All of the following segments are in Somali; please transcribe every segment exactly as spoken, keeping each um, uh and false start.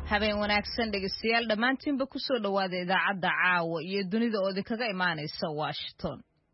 habeen wanaagsan dhegeystayaal dhammaantiinba ku soo dhawaada idaacadda caawa iyo dunida oo idinkaga imaanaysa Washington.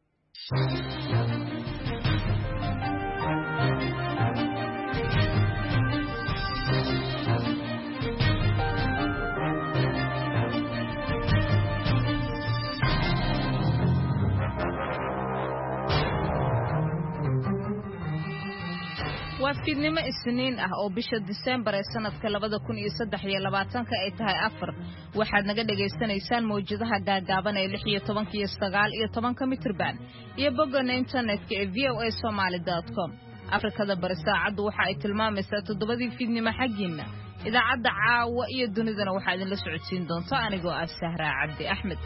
waa fiidnimo isniin ah oo bisha December ee sanadka labada kun iyo saddex iyo labaatan ay tahay afar waxaad naga dhageysanaysaan mowjadaha gaagaaban ee lix iyo toban iyo sagaal iyo toban mitirban iyo bogga internetka ee v o a somali dot com. Afrikada bari saacadu waxa ay tilmaamaysaa toddobadii fiidnimo xaqiina. Idaacadda caawa iyo dunidana waxa idin la socodsiin doonta anigoo ah Sahra Cabdi Axmed.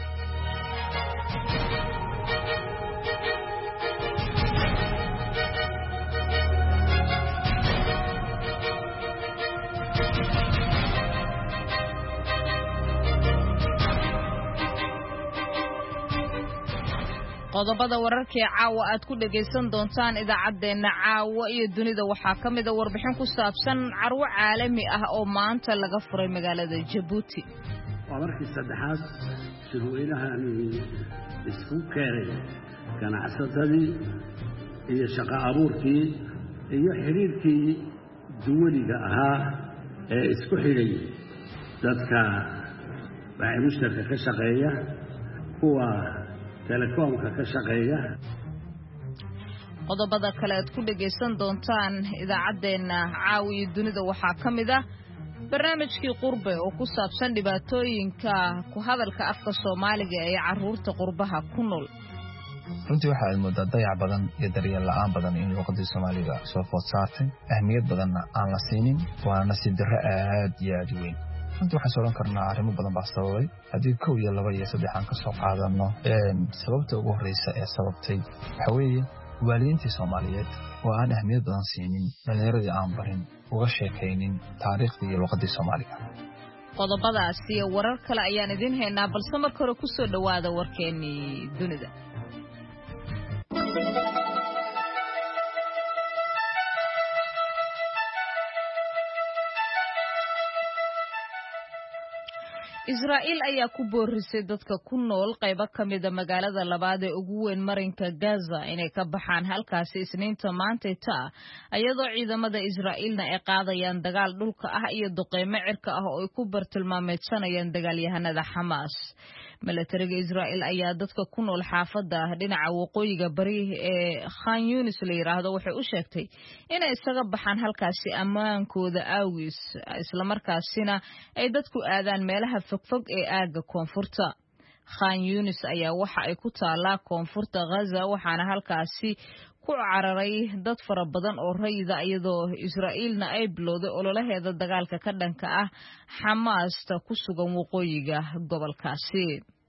qodobada wararka ee caawa aad ku dhageysan doontaan idaacadeena caawa iyo dunida waxaa kamid ah warbixin ku saabsan carwo caalami ah oo maanta laga furay magaalada Djibouti. waa markii saddexaad shirweynahan isku keenay ganacsadadii iyo shaqo abuurkii iyo xiriirkii duwaliga ahaa ee isku xidhay dadka waxay mushtarka ka shaqeeya kuwa telekoomka ka shaqeeya. qodobada kale aad ku dhageysan doontaan idaacadeena caawiyo dunida waxaa kamid ah barnaamijkii qurbe oo ku saabsan dhibaatooyinka ku hadalka afka Soomaaliga ee caruurta qurbaha ku nool. runtii waxa ay moodaa dayac badan iyo daryeel la'aan badan in luqadda Soomaaliga soo food saartay ahmiyad badanna aan la siinin waana si darro aad iyo aad weyn. runtii waxaan soo oran karnaa arrimo badan baa sababay haddii kow iyo laba iyo saddex aan ka soo qaadano sababta ugu horreysa ee sababtay waxa weeye waalidiintii Soomaaliyeed oo aan ahmiyad badan siinin dhalinyaradii aan barin uga sheekaynin taariikhdii iyo luqaddii Soomaaliga. qodobadaas iyo warar kale ayaan idin haynaa balse marka hore ku soo dhawaada warkeennii dunida. Israa'iil ayaa ku boorisay dadka ku nool qaybo kamid ah magaalada labaad ee ugu weyn marinka Gaza inay ka baxaan halkaasi isniinta maanta taa ayadoo ciidamada Israa'iilna ay qaadayaan dagaal dhulka ah iyo duqeymo cirka ah oo ay ku bartilmaameedsanayaan dagaalyahanada Hamas. milatariga Israa'iil ayaa dadka ku nool xaafada dhinaca waqooyiga bari ee Khan Yunis la yiraahdo waxay u sheegtay inay isaga baxaan halkaasi amaankooda awgis isla markaasina ay dadku aadaan meelaha fogfog ee aaga koonfurta. Khan Yunis ayaa waxa ay ku taalaa koonfurta Gaza waxaana halkaasi ku cararay dad fara badan oo rayida iyadoo Israa'iilna ay bilowday ololaheeda dagaalka ka dhanka ah Hamas ta ku sugan waqooyiga gobolkaasi.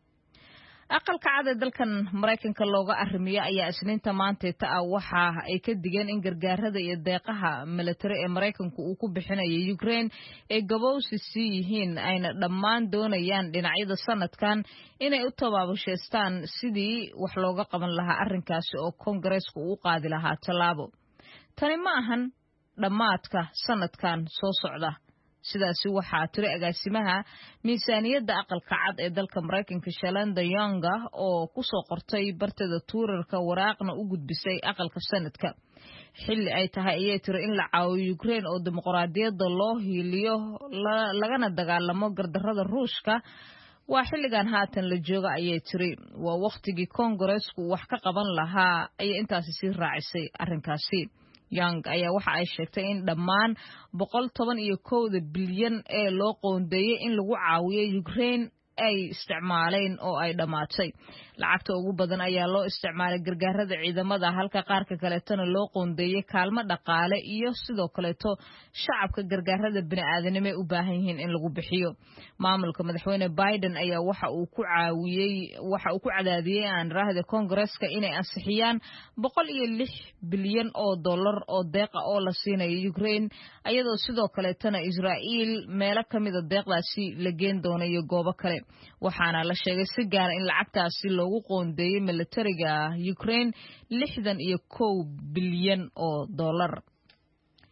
aqalka cad ee dalkan Mareykanka looga arrimiyo ayaa isniinta maanta taa waxa ay ka digeen in gargaarada iyo deeqaha military ee Mareykanku uu ku bixinayo Ukraine ee gabowsi si yihiin ayna dhammaan doonayaan dhinacyada sanadkan inay u tabaabusheystaan sidii wax looga qaban lahaa arrinkaasi oo Congress-ku uu qaadi lahaa talaabo. tani ma ahan dhamaadka sanadkan soo socda sidaasi waxaa tiri agaasimaha miisaaniyadda aqalka cad ee dalka Mareykanka Shalanda Young oo ku soo qortay bartada Twitterka waraaqna u gudbisay aqalka sanadka xilli ay tahay ayay tiri in la caawiyo Ukraine oo dimuqraadiyadda loo hiiliyo lagana dagaalamo gardarrada Ruushka waa xilligan haatan la jooga ayay tiri waa waqtigii Congress-ku wax ka qaban lahaa ay intaasi si raacisay arrinkaasi. Young ayaa waxa ay sheegtay in dhammaan boqol toban iyo kow bilyan ee loo qoondeeyay in lagu caawiyo Ukraine ay isticmaaleen oo ay dhamaatay. lacagta ugu badan ayaa loo isticmaalay gargaarada ciidamada halka qaarka kaleetana loo qoondeeyay kaalmo dhaqaale iyo sidoo kaleeto shacabka gargaarada bini'aadanimo u baahan yihiin in lagu bixiyo. maamulka madaxweyne Biden ayaa waxa uu ku caawiyay waxa uu ku cadaadiyay aan raahda Congress-ka inay ansixiyaan boqol iyo lix bilyan oo dollar oo deeq ah oo la siinayo Ukraine ayadoo sidoo kaleetana Israa'iil meelo kamid ah deeqdaasi la geen doonayo goobo kale. waxaana la sheegay si gaar ah in lacagtaasi loogu qoondeeyay militariga Ukraine lixdan iyo kow bilyan oo dollar.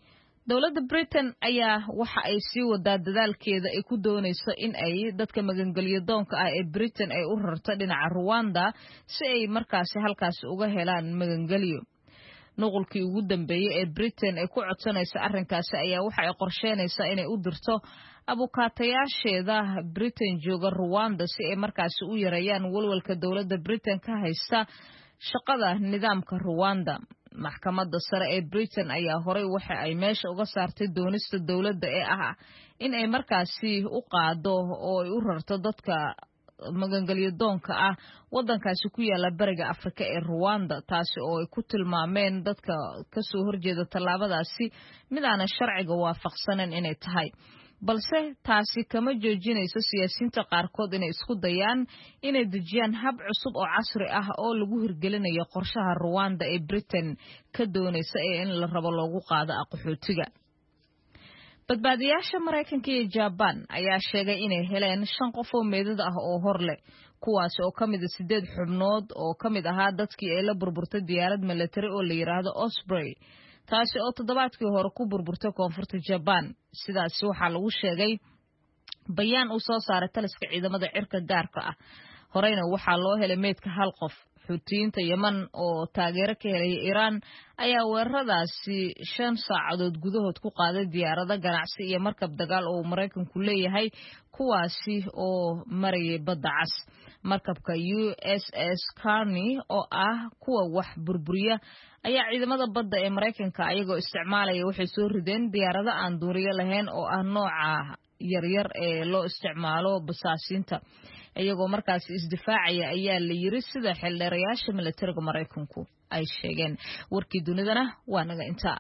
dowladda Britain ayaa waxa ay sii wadaa dadaalkeeda ay ku doonayso in ay dadka magangelyo doonka ah ee Britain ay u rarto dhinaca Rwanda si ay markaasi halkaas uga helaan magangelyo. Nuqulkii ugu dambeeyay ee Britain ay ku codsanayso arrinkaasi ayaa waxa ay qorsheynaysaa inay u dirto abukaatayaasheeda Britain jooga Rwanda si ay markaasi u yareeyaan walwalka dowladda Britain ka haysta shaqada nidaamka Rwanda. Maxkamadda sare ee Britain ayaa horay waxa ay meesha uga saartay doonista dowladda ee ah in ay markaasi u qaado oo ay u rarto dadka magangelyo doonka ah wadankaasi ku yaala bariga Afrika ee Rwanda, taasi oo ay ku tilmaameen dadka ka soo horjeeda tallaabadaasi mid aan sharciga waafaqsaneyn inay tahay. balse taasi kama joojinayso siyaasiyiinta qaarkood inay isku dayaan inay dejiyaan hab cusub oo casri ah oo lagu hirgelinayo qorshaha Rwanda ee Britain ka doonaysa ee in la rabo loogu qaado qaxootiga. Badbaadiyaasha Mareykanka iyo Japan ayaa sheegay inay heleen shan qof oo meedad ah oo hor leh, kuwaas oo kamid ah sideed xubnood oo kamid ahaa dadkii ay la burburtay diyaarad military oo la yiraahdo Osprey, taasi oo toddobaadkii hore ku burburtay koonfurta Japan. Sidaas waxaa lagu sheegay bayaan uu soo saaray taliska ciidamada cirka gaarka ah. Horeyna waxaa loo helay meedka hal qof. Xuutiyiinta Yemen oo taageero ka helay Iran ayaa weeraradaasi shan saacadood gudahood ku qaaday diyaarado ganacsi iyo markab dagaal oo Mareykanku leeyahay, kuwaasi oo marayay badda cas. Markabka U S S Carney oo ah kuwa wax burburiya ayaa ciidamada badda ee Mareykanka ayagoo isticmaalaya waxay soo rideen diyaarado aan duuliye lahayn oo ah nooca yaryar ee loo isticmaalo basaasiinta, iyagoo markaas isdifaacaya ayaa la yiri sida xildheerayaasha militariga Mareykanku ay sheegeen. Warkii dunidana waa naga inta.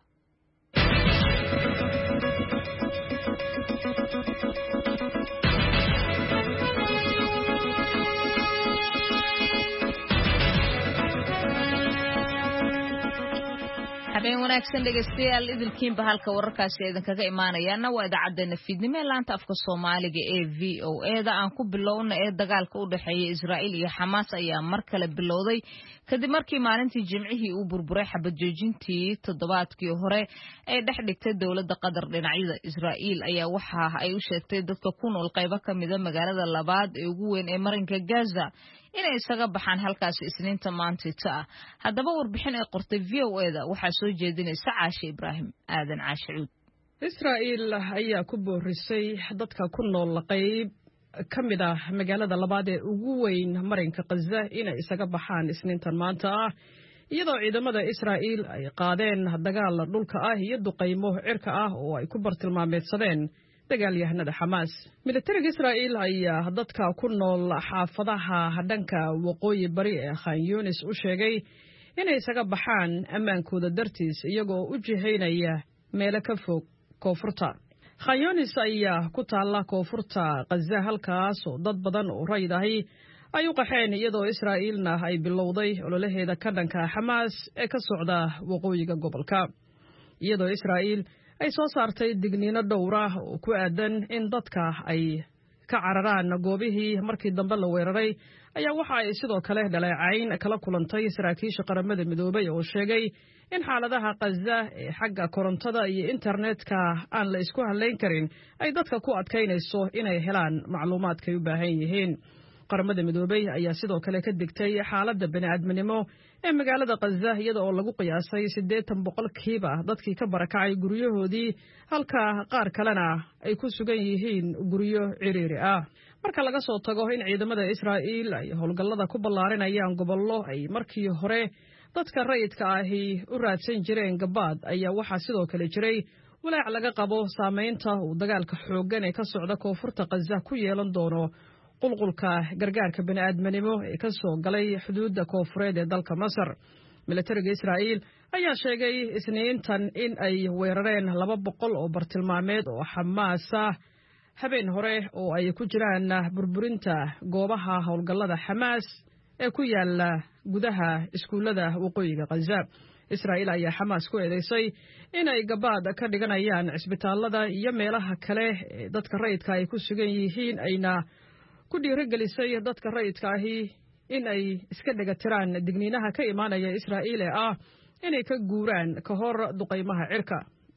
habeen wanaagsan dhegeystayaal, idilkiinba halka wararkaasi idin kaga imaanayana waa idaacaddeena fiidnimo laanta afka Soomaaliga ee V O A da. aan ku bilowna ee dagaalka u dhaxeeya Israa'iil iyo Xamaas ayaa mar kale bilowday kadib markii maalintii Jimcihii uu burburay xabad joojintii toddobaadkii hore ay dhex dhigtay dowladda Qatar. Dhinacyada Israa'iil ayaa waxa ay u sheegtay dadka ku nool qaybo kamid ah magaalada labaad ee ugu weyn ee marinka Gaza inay isaga baxaan halkaasi Isniinta maanta. Haddaba warbixin ay qortay V O A da waxaa soo jeedinaysa Caashe Ibraahim Aadan Caashe Cuud. Israa'iil ayaa ku boorisay dadka ku nool qayb kamid ah magaalada labaad ee ugu weyn marinka Gaza inay isaga baxaan Isniintan maanta, iyadoo ciidamada Israa'iil ay qaadeen dagaal dhulka ah iyo duqeymo cirka ah oo ay ku bartilmaameedsadeen dagaalyahanada Xamaas. Militariga Israa'iil ayaa dadka ku nool xaafadaha dhanka waqooyi bari ee Khan Yunis u sheegay inay isaga baxaan ammaankooda dartiis iyagoo u jihaynaya meelo ka fog koonfurta. Khan Yunis ayaa ku taala koonfurta Gaza, halkaas oo dad badan oo rayid ahi ay u qaxeen iyadoo Israa'iilna ay bilowday ololaheeda ka dhanka Xamaas ee ka socda waqooyiga gobolka. Iyadoo Israa'iil ay soo saartay digniino dhowr ah oo ku aadan in dadka ay ka cararaan goobihii markii dambe la weeraray, ayaa waxa ay sidoo kale dhaleecayn kala kulantay saraakiisha qaramada midoobay oo sheegay in xaaladaha Gaza ee xagga korontada iyo internetka aan la isku halayn karin ay dadka ku adkaynayso inay helaan macluumaadka ay u baahan yihiin. qaramada midoobay ayaa sidoo kale ka digtay xaaladda bini'aadminimo ee magaalada Gaza, iyada oo lagu qiyaasay siddeetan boqolkiiba dadkii ka barakacay guryahoodii, halka qaar kalena ay ku sugan yihiin guryo ciriiri ah. Marka laga soo tago in ciidamada Israa'iil ay howlgallada ku ballaarinayaan gobollo ay markii hore dadka rayidka ahi u raadsan jireen gabaad, ayaa waxaa sidoo kale jiray walaac laga qabo saameynta uu dagaalka xooggan ee ka socda koonfurta Gaza ku yeelan doono qulqulka gargaarka bini'aadminimo ee ka soo galay xuduudda koonfureed ee dalka Masar. Militariga Israa'iil ayaa sheegay Isniintan in ay weerareen laba boqol oo bartilmaameed oo Xamaas ah habeen hore oo ay ku jiraan burburinta goobaha howlgallada Xamaas ee ku yaala gudaha iskuulada waqooyiga Gaza. Israa'iil ayaa Xamaas ku eedeysay inay gabaad ka dhiganayaan cisbitaalada iyo meelaha kale ee dadka rayidka ay ku sugan yihiin, ayna ku dhiirigelisay dadka rayidka ahi in ay iska dhagatiraan digniinaha ka imaanaya Israa'iil ee ah inay ka guuraan ka hor duqeymaha cirka.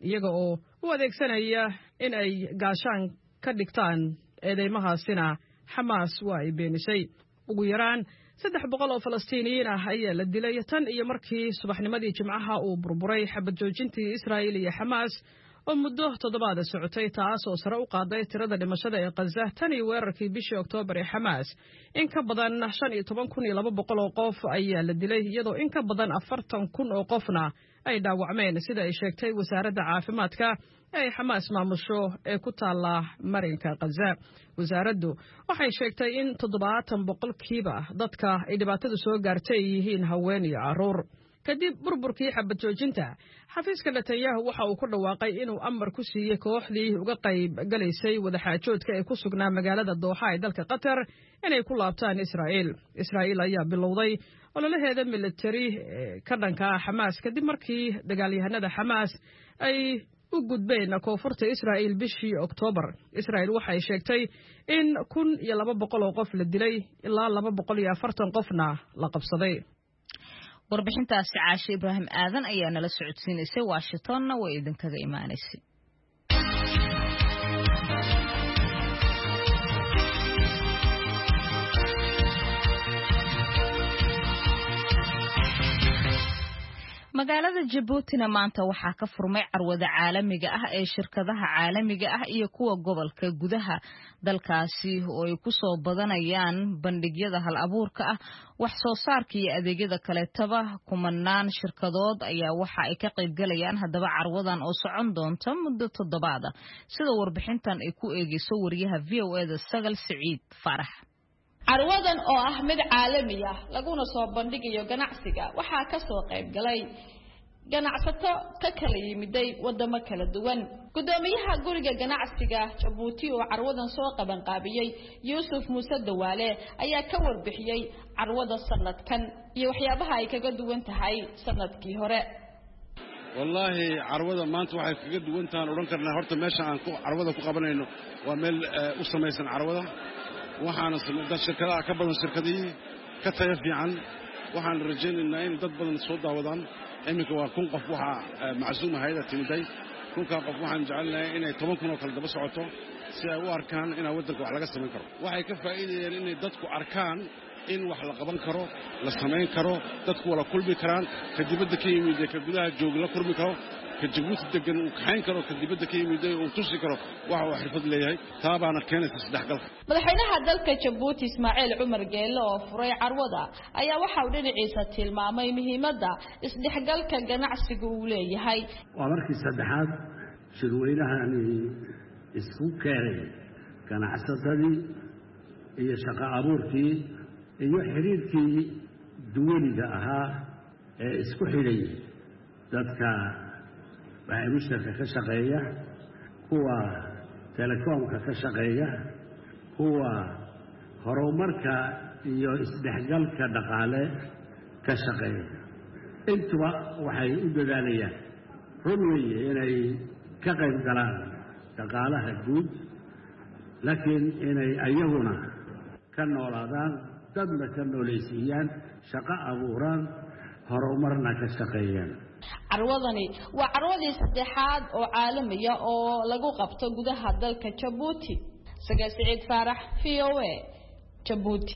iyaga oo u adeegsanaya in ay gaashaan ka dhigtaan eedeymahaasina xamaas waa ay beenisay. ugu yaraan saddex boqol oo falastiiniyiin ah ayaa la dilay tan iyo markii subaxnimadii jimcaha uu burburay xabad joojintii Israa'iil iyo Xamaas oo muddo toddobaad socotay, taas oo sare u qaaday tirada dhimashada ee Gaza tan iyo weerarkii bishii Oktoobar ee Xamaas. in ka badan shan iyo toban kun iyo laba boqol oo qof ayaa la dilay, iyadoo in ka badan afartan kun oo qofna ay dhaawacmeen, sida ay sheegtay wasaaradda caafimaadka ee Xamaas maamusho ee ku taala marinka Gaza. wasaaraddu waxay sheegtay in toddobaatan boqolkiiba dadka ay dhibaatadu soo gaartay yihiin haween iyo carruur. kadib burburkii xabad joojinta, xafiiska Netanyahu waxa uu ku dhawaaqay inuu amar ku siiyey kooxdii uga qayb galaysay wadaxaajoodka ee ku sugnaa magaalada Dooxa ee dalka Qatar inay ku laabtaan Israa'iil. Israa'iil ayaa bilowday ololaheeda militari ka dhanka Xamaas kadib markii dagaalyahanada Xamaas ay u gudbeen koonfurta Israa'iil bishii Oktoobar. Israa'iil waxay sheegtay in kun iyo laba boqol oo qof la dilay, ilaa laba boqol iyo afartan qofna la qabsaday. warbixintaasi Caashi Ibraahim Aadan ayaa nala socodsiinaysay, Washingtonna way idinkaga imaanaysay. magaalada Djibouti maanta waxaa ka furmay carwada caalamiga ah ee shirkadaha caalamiga ah iyo kuwa gobolka gudaha dalkaasi oo ay ku soo badanayaan bandhigyada hal abuurka ah, wax soo saarka iyo adeegyada kale taba. kumanaan shirkadood ayaa waxa ay ka qayb galayaan haddaba carwadan oo socon doonta muddo toddobaad ah, sida warbixintan ay ku eegayso wariyaha V O A da Sagal Siciid Farax. carwadan oo ah mid caalami ah laguna soo bandhigayo ganacsiga waxaa ka soo qayb galay ganacsato ka kala yimiday wadamo kala duwan. gudoomiyaha guriga ganacsiga Djibouti oo carwadan soo qaban qaabiyay Yuusuf Muuse Dawaale ayaa ka warbixiyay carwada sanadkan iyo waxyaabaha ay kaga duwan tahay sanadkii hore. wallahi carwada maanta waxay kaga duwan tahay oran karnaa horta meesha aan ku carwada ku qabanayno waa meel u samaysan carwada, waxaana sameeyay shirkadaha ka badan shirkadii ka tayo fiican. waxaan rajaynaynaa in dad badan soo daawadaan. iminka waa kun qof waxa macsuum hay'adda timiday. kunka qof waxaan jecelnahay inay toban kun oo kala daba socoto si ay u arkaan in waddanka wax laga sameyn karo. waxay ka faa'iideyeen inay dadku arkaan in wax la qaban karo, la sameyn karo, dadku wala kulmi karaan, ka dibadda ka yimid ka gudaha joog la kulmi karo, ka Djibouti degan uu kaxayn karo, ka dibadda ka yimid uu tusi karo waxa uu xirfad leeyahay. taabaana keenaysa saddexgalka. madaxweynaha dalka Djibouti Ismaaciil Cumar Geelle oo furay carwada ayaa waxa uu dhinaciisa tilmaamay muhiimadda isdhexgalka ganacsiga uu leeyahay. waa markii saddexaad shirweynahani isku keenay ganacsatadii iyo shaqo abuurkii iyo xiriirkii duwaliga ahaa ee isku xidhay dadka waxay mushtarka ka shaqeeya, kuwa telekoomka ka shaqeeya, kuwa horumarka iyo isdhexgalka dhaqaale ka shaqeeya. intuba waxay u dadaalayaan run weeye inay ka qayb galaan dhaqaalaha guud, laakiin inay ayaguna ka noolaadaan, dadna ka noolaysiiyaan, shaqo abuuraan, horumarna ka shaqeeyaan. carwadani waa carwadii saddexaad oo caalamiya oo lagu qabto gudaha dalka Djibouti. Sagal Siciid Farax, V O A, Djibouti.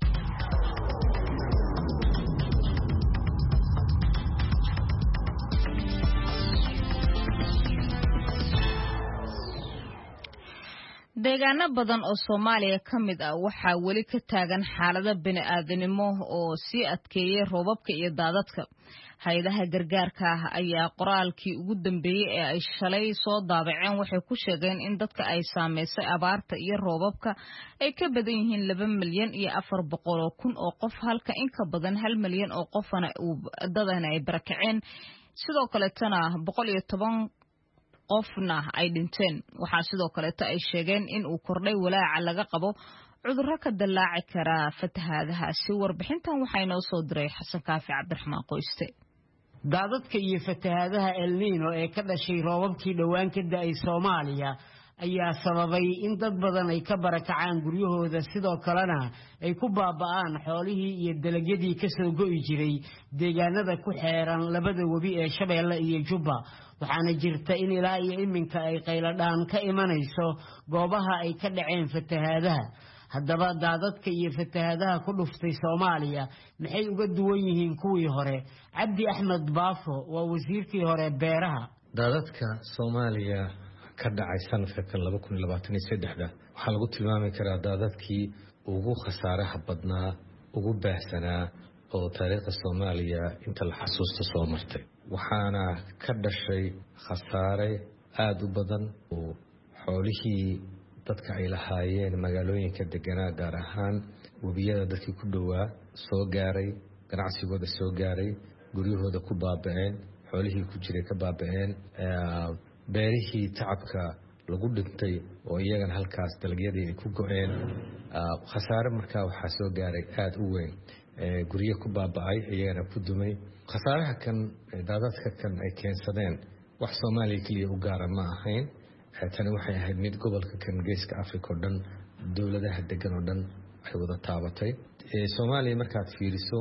deegaano badan oo Soomaaliya ka mid ah waxaa weli ka taagan xaalada bini'aadanimo oo sii adkeeyay roobabka iyo daadadka. hay'adaha gargaarka ah ayaa qoraalkii ugu dambeeyay ee ay shalay soo daabaceen waxay ku sheegeen in dadka ay saameysay abaarta iyo roobabka ay ka badan yihiin laba milyan iyo afar boqol oo kun oo qof, halka in ka badan hal milyan oo qofna dadana ay barakaceen, sidoo kale tana boqol iyo toban qofna ay dhinteen. waxaa sidoo kale ay sheegeen in uu kordhay walaaca laga qabo cudurro ka dallaaci kara fatahaadahaasi. warbixintan waxaa inoo soo diray Xasan Kaafi Cabdiraxmaan Qoyste. daadadka iyo fatahaadaha El Niño ee ka dhashay roobabkii dhawaan ka da'ay Soomaaliya ayaa sababay in dad badan ay ka barakacaan guryahooda sidoo kalena ay ku baaba'aan xoolihii iyo dalagyadii ka soo go'i jiray deegaanada ku xeeran labada webi ee Shabeelle iyo Jubba waxaana jirta in ilaa iyo iminka ay qayladhaan ka imanayso goobaha ay ka dhaceen fatahaadaha haddaba daadadka iyo fatahaadaha ku dhuftay Soomaaliya maxay uga duwan yihiin kuwii hore Cabdi Axmed Baafo waa wasiirkii hore beeraha daadadka Soomaaliya ka dhacay sanadka laba kun iyo labaatan iyo saddex waxaa lagu tilmaami karaa daadadkii ugu khasaaraha badnaa ugu baahsanaa oo taariikhda Soomaaliya inta la xasuusto soo martay waxaana ka dhashay khasaare aad u badan oo xoolihii dadka ay lahaayeen magaalooyinka deganaa gaar ahaan wabiyada dadkii ku dhowaa soo gaaray ganacsigooda soo gaaray guryahooda ku baaba'een xoolihii ku jiray ka baaba'een beerihii tacabka lagu dhintay oo iyagana halkaas dalagyadii ay ku go'een khasaare markaa waxaa soo gaaray aad u weyn guryo ku baaba'ay iyagana ku dumay khasaaraha kan daadadka kan ay keensadeen wax Soomaaliya kaliya u gaara ma ahayn tani waxay ahayd mid gobolka kan geeska Afrika oo dhan dawladaha degan oo dhan ay wada taabatay Soomaaliya markaad fiiriso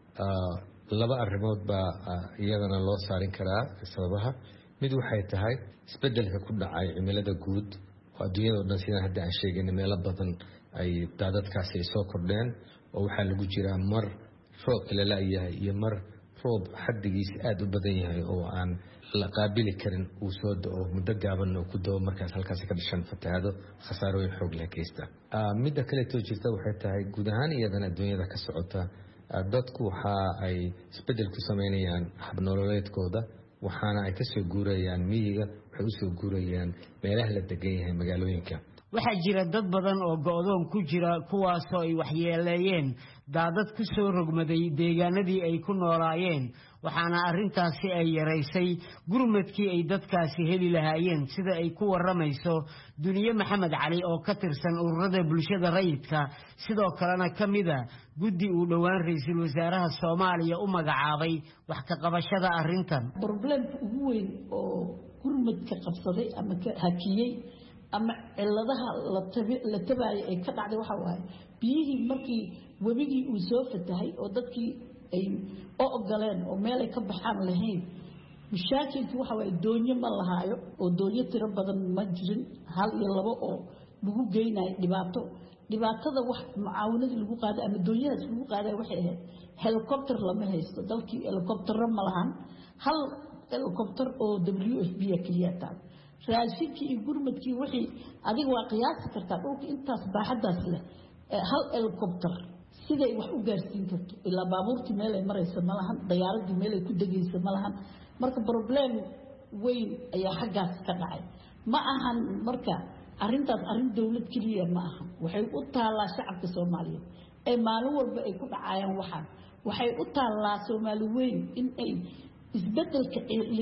laba arrimood baa iyagana loo saarin karaa sababaha mid waxay tahay isbedelka ku dhacay cimilada guud oo adduunyada oo dhan sida hadda aan sheegay meelo badan ay daadadkaasi soo kordheen oo waxaa lagu jiraa mar roob kale la yahay iyo mar roob xaddigiisa aad u badan yahay oo aan la qaabili karin uu soo da'o muddo gaaban oo ku da'o markaas halkaas ka dhashan fatahaado khasaarooyin xoog leh kaysta midda kale oo jirta waxay tahay guud ahaan iyadana adduunyada ka socota dadku waxa ay isbedel ku sameynayaan hab nololeedkooda waxaana ay ka soo guurayaan miyiga waxay u soo guurayaan meelaha la degan yahay magaalooyinka waxaa jira dad badan oo go'doon ku jira kuwaas oo ay waxyeeleeyeen daadad ku soo rogmaday deegaanadii ay ku noolaayeen waxaana arrintaasi ay yaraysay gurmadkii ay dadkaasi heli lahaayeen sida ay ku waramayso Duniye Maxamed Cali oo ka tirsan ururada bulshada rayidka sidoo kalena kamida guddi uu dhawaan ra'iisul wasaaraha Soomaaliya u magacaabay wax ka qabashada arrintan problemka ugu weyn oo gurmadka qabsaday ama ka hakiyay ama ciladaha la tabi la tabaay ay ka dhacday waxa waaye biyihii markii wabigii uu soo fatahay oo dadkii ay oo ogoleen oo meel ay ka baxaan lahayn mushaakilkii waxa waaye doonyo ma lahaayo oo doonyo tiro badan ma jirin hal iyo labo oo lagu geynay dhibaato dhibaatada wax mucaawanada lagu qaaday ama doonyadaas lagu qaaday waxay ahayd helicopter lama haysto dalkii helicopter ma lahan hal helicopter oo W F P kaliya taa raashinkii iyo gurmadkii wixii adiga waa qiyaasi kartaa dhulka intaas baaxadaas leh hal helicopter siday wax u gaarsiin karto ilaa baabuurtii meel ay marayso ma lahan diyaaradii meel ay ku degayso ma lahan marka problem weyn ayaa xaggaas ka dhacay ma ahan marka arrintaas arrin dawlad kaliya ma ahan waxay u taalaa shacabka Soomaaliyeed ee maalin walba ay ku dhacayaan waxaan waxay u taalaa Soomaali weyn in ay isbedelka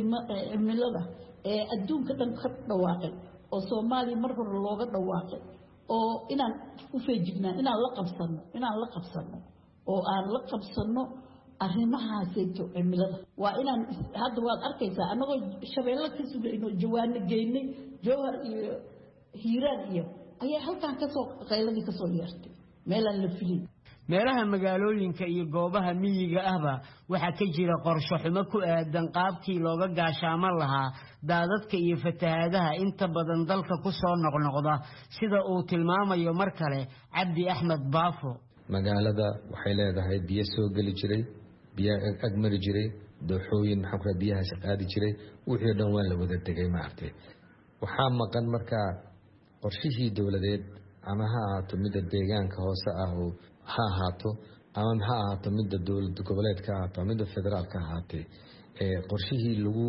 cimilada ee adduunka dhan ka dhawaaqay oo Soomaaliya mar hore looga dhawaaqay oo inaan u feejignaan inaan la qabsano inaan la qabsano oo aan la qabsano arrimahaas ee cimilada waa inaan hadda waad arkaysaa anagoo Shabeelle ka sugayno jawaano geynay jawhar iyo hiiraan iyo ayaa halkaan ka soo qayladii ka soo yeertay meelaan la filin meelaha magaalooyinka iyo goobaha miyiga ahba waxa ka jira qorshe xumo ku aadan qaabkii looga gaashaaman lahaa daadadka iyo fatahaadaha inta badan dalka ku soo noqnoqda sida uu tilmaamayo mar kale Cabdi Axmed Baafo magaalada waxay leedahay biyo soo gali jiray biyo ag mari jiray dooxooyin maxaa ku biyaha shaqaadi jiray wixii dhan waa la wada degay maartay waxaa maqan markaa qorshihii dawladeed ama ha ahaato midda deegaanka hoose ah oo ha ahaato ama ha ahaato midda dawlad goboleedka ahaato midda federaalka ahaatee ee qorshihii lagu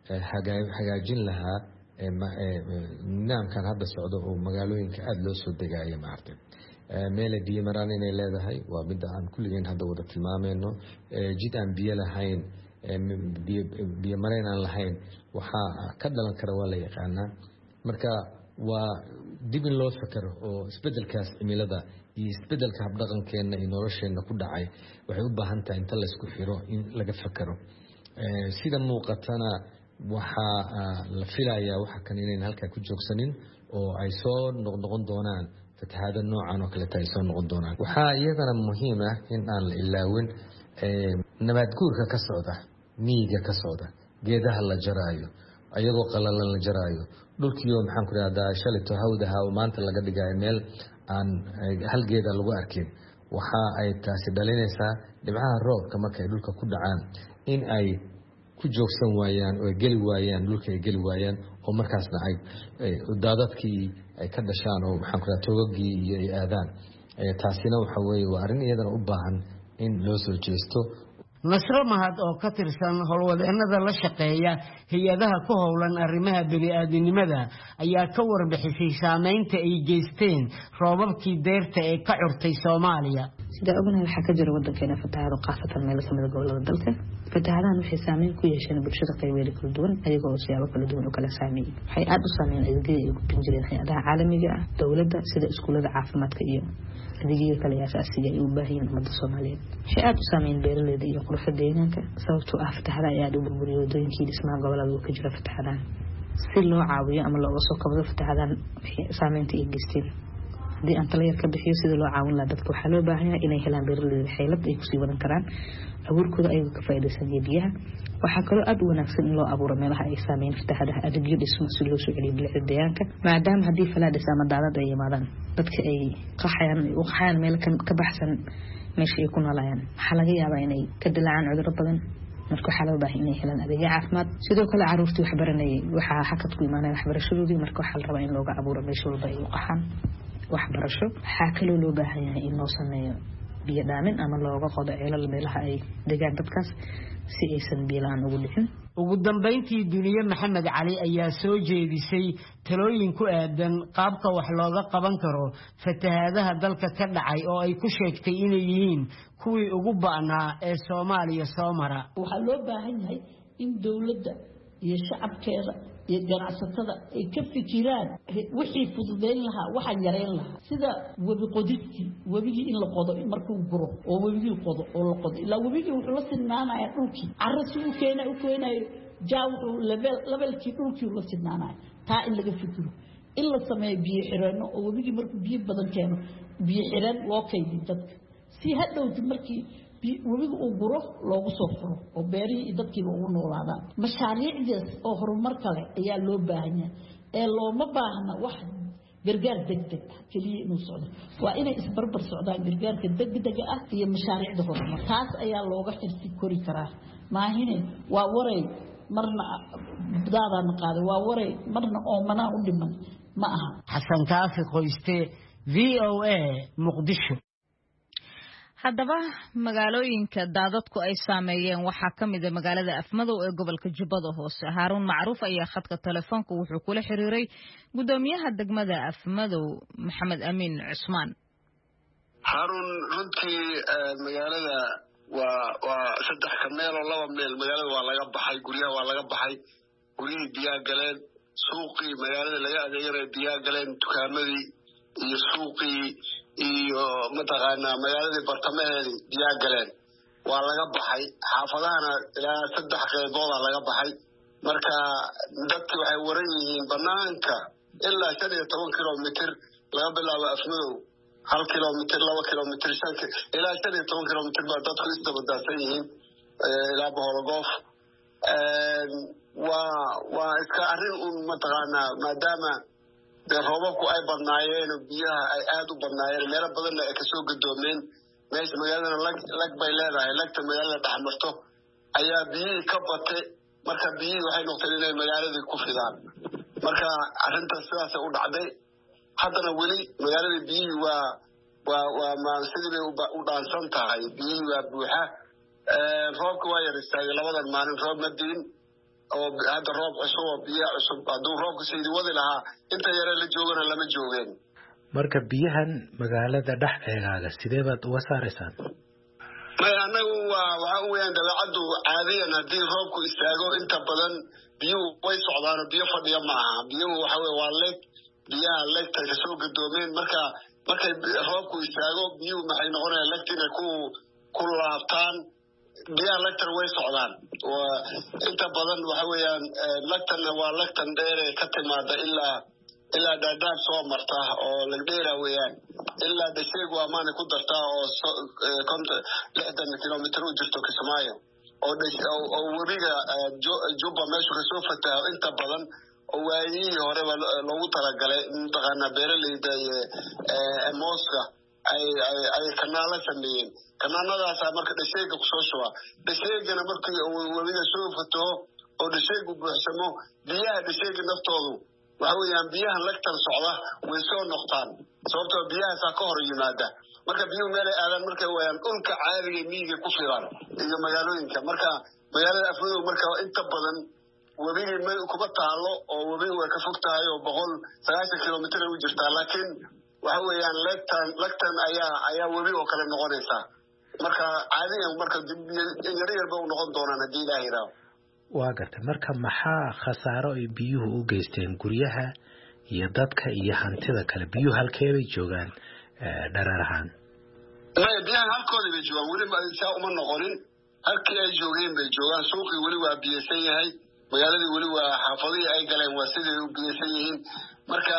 hagaajin lahaa nidaamkan hadda socdo oo magaalooyinka aad loo soo degaaya maartay meelay biyo maraan inay leedahay waa midda aan kulligeen hadda wada tilmaamayno jid aan biyo lahayn biyo mareen aan lahayn waxaa ka dhalan kara waa la yaqaanaa marka waa dib in loo fakaro oo isbedelkaas cimilada iyo isbedelka habdhaqankeena iyo nolosheena ku dhacay waxay u baahan tahay inta la isku xiro in laga fakaro sida muuqatana waxaa la filayaa waxa kan inayn halkaa ku joogsanin oo ay soo noqnoqon doonaan fatahaada noocan oo kaleeta ay soo noqon doonaan. waxaa iyadana muhiim ah in aan la ilaawin nabaad guurka ka socda, miyiga ka socda, geedaha la jaraayo, ayagoo qalalan la jaraayo, dhulkiioo maxaan ku rahdaa shalito hawdaha oo maanta laga dhigayo meel aan hal geeda lagu arkin. waxa ay taasi dhalinaysaa dhibcaha roobka marka ay dhulka ku dhacaan in ay ku joogsan waayaan oo geli waayaan dhulka ay geli waayaan oo markaasna ay daadadkii ay ka dhashaan oo maxaan ku rahdaa toogagii iyo ay aadaan. taasina waxa weeye waa arrin iyadana u baahan in loo soo jeesto. Nasro Mahad oo ka tirsan howlwadeennada la shaqeeya hay'adaha ku howlan arrimaha bini'aadanimada ayaa ka warbixisay saameynta ay geysteen roobabkii deerta ee ka curtay Soomaaliya. sida ognahay waxa ka jira wadankeena fatahaado qaasatan meelo kamid ah gobolada dalka. fatahaadahan waxay saameyn ku yeesheen bulshada qaybeed kala duwan ayagoo siyaabo kala duwan u kala saameeyay. waxay aad u saameeyeen adeegyada ay gudbin jireen hay'adaha caalamiga ah, dawladda sida iskuulada caafimaadka iyo adeegyada kale ee asaasiga ay u baahan yihiin ummadda Soomaaliyeed. waxay aad u saameeyeen beeraleyda iyo quruxda deegaanka sababtoo ah fatahaada ay aad u burburiyay wadooyinkii dhismaha gobolada oo ka jira fatahaadahan. si loo caawiyo ama looga soo kabado fatahaadahan saameynta ay geysteen. haddii aan tala yar ka bixiyo sida loo caawin lahaa dadka waxaa loo baahan yahay inay helaan beeraleyda xeelad ay kusii wadan karaan abuurkooda ayagoo ka faa'iidaysanaya biyaha. waxaa kaloo aad u wanaagsan in loo abuuro meelaha ay saameyn fatahaadaha adeegyo dhismo si loo soo celiyo bilicda deegaanka, maadaama haddii falaadhis ama daadad ay yimaadaan dadka ay qaxayaan u qaxayaan meel ka baxsan meesha ay ku noolayaan. waxaa laga yaabaa inay ka dilaacaan cudurro badan. marka waxaa loo baahan inay helaan adeegyo caafimaad. sidoo kale caruurtii wax baranayay waxaa xakad ku imaanaya waxbarashadoodii. marka waxaa la rabaa in looga abuuro meesha walba ay u qaxaan waxbarasho. waxaa kaloo loo baahan yahay in loo sameeyo biyo dhaamin ama looga qodo ceelal meelaha ay degaan dadkaas si aysan biyo la'aan ugu dhicin. ugu dambeyntii Duniye Maxamed Cali ayaa soo jeedisay talooyin ku aadan qaabka wax looga qaban karo fatahaadaha dalka ka dhacay oo ay ku sheegtay inay yihiin kuwii ugu ba'naa ee Soomaaliya soo mara. waxaa loo baahan yahay in dawladda iyo shacabkeeda iyo ganacsatada ay ka fikiraan wixii fududeyn lahaa waxaan yareyn lahaa sida webi qodistii webigii in la qodo markuu guro oo webigii qodo oo la qodo ilaa webigii wuxuu la sinnaanayaa dhulkii carrasi u keena u keenayo jaa wuxuu level levelkii dhulkii la sinnaanayo. taa in laga fikiro in la sameeyo biyo xireenno oo webigii markuu biyo badan keeno biyo xireen loo kaydiyo dadka si hadhowti markii webiga uu guro loogu soo furo oo beerihii iyo dadkiiba ugu noolaadaan. mashaariicdaas oo horumar kale ayaa loo baahan yahay ee looma baahna wax gargaar degdeg ah keliya inuu socdo. waa inay isbarbar socdaan gargaarka degdega ah iyo mashaariicda horumar. taas ayaa looga xirsi kori karaa. maahine waa waray marna daadana qaaday waa waray marna oomanaa u dhiman ma aha. Xasan Kaafi Qoyste, V O A, Muqdisho. haddaba magaalooyinka daadadku ay saameeyeen waxaa ka mid ah magaalada Afmadow ee gobolka Jubbada Hoose. Haaruun Macruuf ayaa khadka telefoonka wuxuu kula xiriiray gudoomiyaha degmada Afmadow Maxamed Amiin Cusmaan. Haaruun runtii magaalada waa waa saddex ka meel oo laba meel magaalada waa laga baxay, guryaha waa laga baxay, guryihii biyaa galeen, suuqii magaalada laga adeeganay biyaa galeen, dukaamadii iyo suuqii iyo mataqaanaa magaaladii bartamaheedii biyaa galeen waa laga baxay. xaafadahana ilaa saddex qeybood laga baxay. marka dadkii waxay waran yihiin banaanka ilaa shan iyo toban kilomitir laga bilaabo Afmadow hal kilomitir laba kilomitir shan ilaa shan iyo toban kilomitir baa dadku isdabadaasan yihiin ilaa Bohologoof. waa waa iska arrin un mataqaanaa maadaama dee roobabku ay badnaayeen oo biyaha ay aad u badnaayeen meelo badanna ay kasoo gadoomeen. meesha magaaladana lag lag bay leedahay, lagta magaalada dhex marto ayaa biyihii ka batay. marka biyihii waxay noqdeen inay magaaladii ku fidaan. marka arrintaas sidaasay u dhacday. haddana weli magaaladii biyihii waa waa waa ma sidii bay u dhaansan tahay. biyihii waa buuxa. roobka waa yar istaagay labadan maalin roob ma diin oo hadda roob cusub oo biyaha cusub hadduu roobka sidii wadi lahaa inta yare la joogana lama joogeen. marka biyahan magaalada dhex eegaaga sidee baad uga saaraysaan? maya annagu waa waxa weeyaan dabeecaddu caadiyan haddii roobku istaago inta badan biyuhu way socdaan biyo fadhiya ma aha. biyuhu waxa weye waa leeg biyaha leegta kasoo gadoomeen. marka markay roobku istaago biyuhu maxay noqonayaan leegta inay ku ku laabtaan biyaha lagtan way socdaan waa inta badan waxa weeyaan lagtanna waa lagtan dheer ee ka timaada ilaa ilaa dhaadhaab soo marta oo lagdheera weeyaan ilaa dasheeg waa maana ku dartaa oo lixdan kilomitir u jirto Kismaayo oo oo webiga Jubba meesha ka soo fataha inta badan oo waayii hore loogu talagalay intaqaana beeraleyda ee mooska ay ay ay kanaala sameeyeen kanaanadaas marka dasheega ku soo shuba dasheegana markii webiga soo fataho oo dasheegu buuxsamo biyaha dasheega naftoodu waxa weeyaan biyaha lagtan socda way soo noqdaan sababtoo biyaha ka hor yimaada marka biyuhu meel aadan marka weeyaan dhulka caadiga miyiga ku filan iyo magaalooyinka marka magaalada afmadow marka inta badan webiga ma kuba taalo oo webiga way ka fogtahay oo boqol sagaashan kilomitir u jirta laakiin waxa weeyaan lagtan lagtan ayaa ayaa webi oo kale noqonaysa marka caadiga marka yar yar baa noqon doonaan hadii Ilaahay yiraahdo waa gartay marka maxaa khasaaro ay biyuhu u geysteen guryaha iyo dadka iyo hantida kale biyuhu halkee bay joogaan dhararahan ma biyaha halkooda bay joogaan weli ma saa uma noqonin halkii ay joogeen bay joogaan suuqii weli waa biyaysan yahay magaaladii weli waa xaafadihii ay galeen waa sidii u biyaysan yihiin marka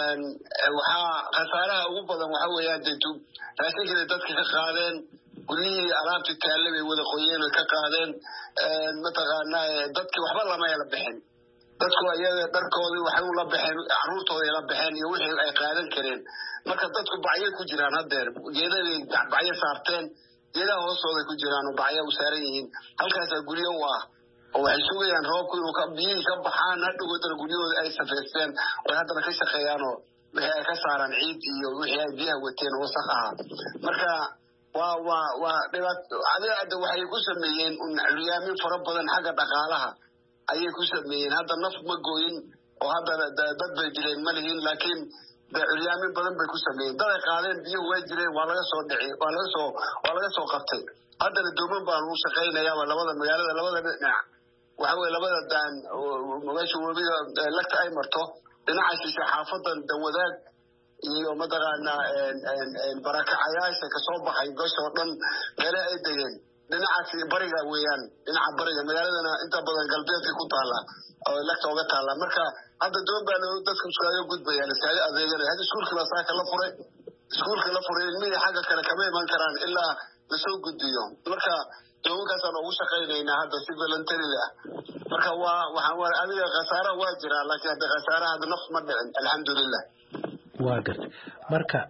waxaa khasaaraha ugu badan waxa weeyaan dadku raashinkii dadka ka qaadeen guriyihii alaabtii taale bay wada qoyeen ka qaadeen mataqaana dadkii waxba lama yala bixin dadku ayaga dharkoodii waxay u la baxeen caruurtooda la baxeen iyo wixii ay qaadan kareen marka dadku bacyo ku jiraan hadeer geedaday bacyo saarteen geedaha hoostooda ku jiraan oo bacyo u saaran yihiin halkaas guriyo u ah oo waxay sugayaan roobku inuu ka biyihii ka baxaan hadhowdana guryahooda ay safeysteen oo haddana ka shaqeeyaan oo wixii ay ka saaraan ciid iyo wixii ay biyaha wateen oo wasakh ah marka waa waa waa dhibaato adiga waxay ku sameeyeen curyaamin fara badan xagga dhaqaalaha ayay ku sameeyeen hadda naf ma gooyin oo hadda dad bay dileen ma lihiin laakiin curyaamin badan bay ku sameeyeen dad ay qaadeen biyo way jireen waa laga soo dhicay waa laga soo waa laga soo qabtay haddana dooman baan u shaqeynayaa labada magaalada labada dhinac waxa weeye labada daan meesha webiga lagta ay marto dhinacaashiisa xaafadan dawadaag iyo mataqaana barakacayaasha ka soo baxay gosho dhan meelaha ay degeen dhinacaasi bariga weeyaan dhinaca bariga magaaladana inta badan galbeedka ku taala oo lagta uga taala marka hadda doon baa dadku iskaga gudbayaan iskaga adeeganaya hadda iskuulka la saaka la furay iskuulka la furay ilmihii xagga kale kama iman karaan ilaa la soo gudbiyo marka doonkaasaan ugu shaqaynaynaa hadda si voluntary ah marka waa waxaan waa adiga khasaara waa jira laakiin hadda khasaaraha hadda naf ma dhicin alxamdulillah waa gartay marka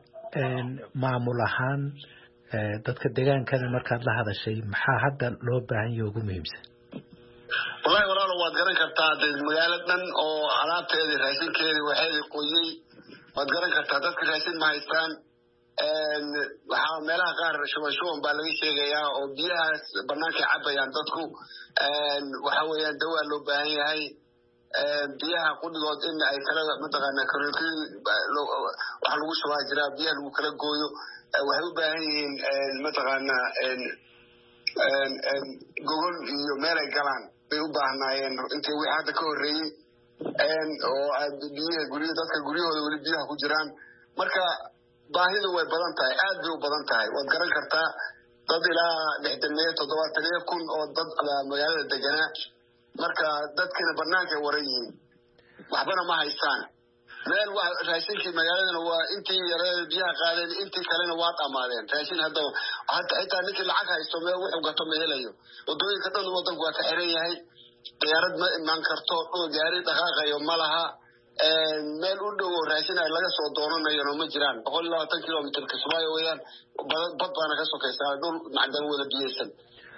maamul ahaan dadka deegaankana markaad la hadashay maxaa hadda loo baahan yahay ugu muhiimsan wallahi walaalo waad garan kartaa magaalo dhan oo alaabteedii raashinkeedii waxeedii qoyey waad garan kartaa dadka raashin ma haystaan waxaa meelaha qaar shuban shuban baa laga sheegayaa oo biyahaas banaanka cabayaan dadku waxa weeyaan dawaa loo baahan yahay biyaha qudhigood in ay kala mataqaana korolkii waxa lagu shubaa jira biyaha lagu kala gooyo waxay u baahan yihiin mataqaana gogol iyo meel ay galaan bay u baahnaayeen intii wixii hadda ka horreeyey oo biyaha guryo dadka guryahooda weli biyaha ku jiraan marka baahidu way badan tahay aad bay u badan tahay waad garan kartaa dad ilaa lixdan iyo toddobaatan iyo kun oo dad magaalada deganaa marka dadkina banaanka ay waran yihiin waxbana ma haystaan meel raashinkii magaaladana waa intii yareeda biyaha qaadeen intii kalena waa dhamaadeen raashin hadda hadda xitaa ninkii lacag haysto meel wuxuu gato ma helayo wadooyinka dhan wadanku waa ka xiran yahay diyaarad ma imaan karto oo gaari dhaqaaqayo ma laha meel u dhow oo raashin ay laga soo doonanayona ma jiraan boqol iyo labaatan kilomitir Kismaayo weeyaan bad baana ka sokaysaa dhul macdan wada biyeysan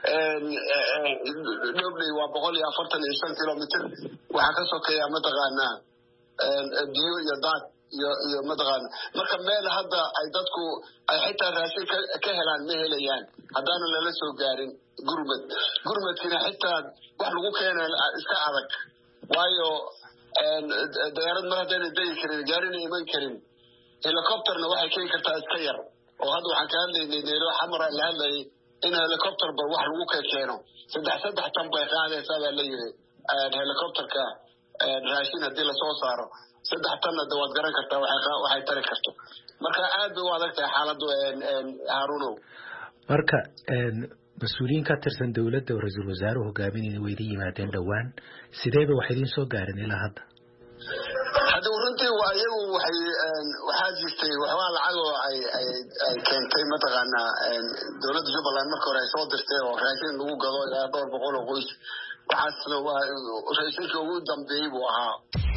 dhobley waa boqol iyo afartan iyo shan kilomitir waxaa ka sokeeya mataqaanaa biyo iyo daad iyo iyo mataqaana marka meel hadda ay dadku ay xitaa raashin ka helaan ma helayaan haddaana lala soo gaarin gurmad gurmadkina xitaa wax lagu keena iska adag waayo diyaarad mar haddayna degi karin gaarina iman karin helicopterna waxay keeni kartaa iska yar oo hadda waxaan ka hadlaynay neelo xamar la hadlayay in helicopter ba wax lagu keeno saddex saddex tan bay qaadaysaa baa la yiri helicopterka raashin haddii lasoo saaro saddex tanna de waad garan kartaa waxay tari karto marka aad bay u adag tahay xaaladdu haarunow marka mas-uuliyiin ka tirsan dowladda oo ra-iisul wasaaruhu hogaaminaya way idin yimaadeen dhowaan sideeba wax idiin soo gaarin ilaa hadda hadda runtii waa iyagu waxay waxaa jirtay waxbaa lacag oo ay ay ay keentay mataqaanaa dowladda Jubbaland marka hore ay soo dirtay oo raashin lagu gado ilaa dhowr boqol oo qoys waxaasna waa raashinka ugu dambeeyay buu ahaa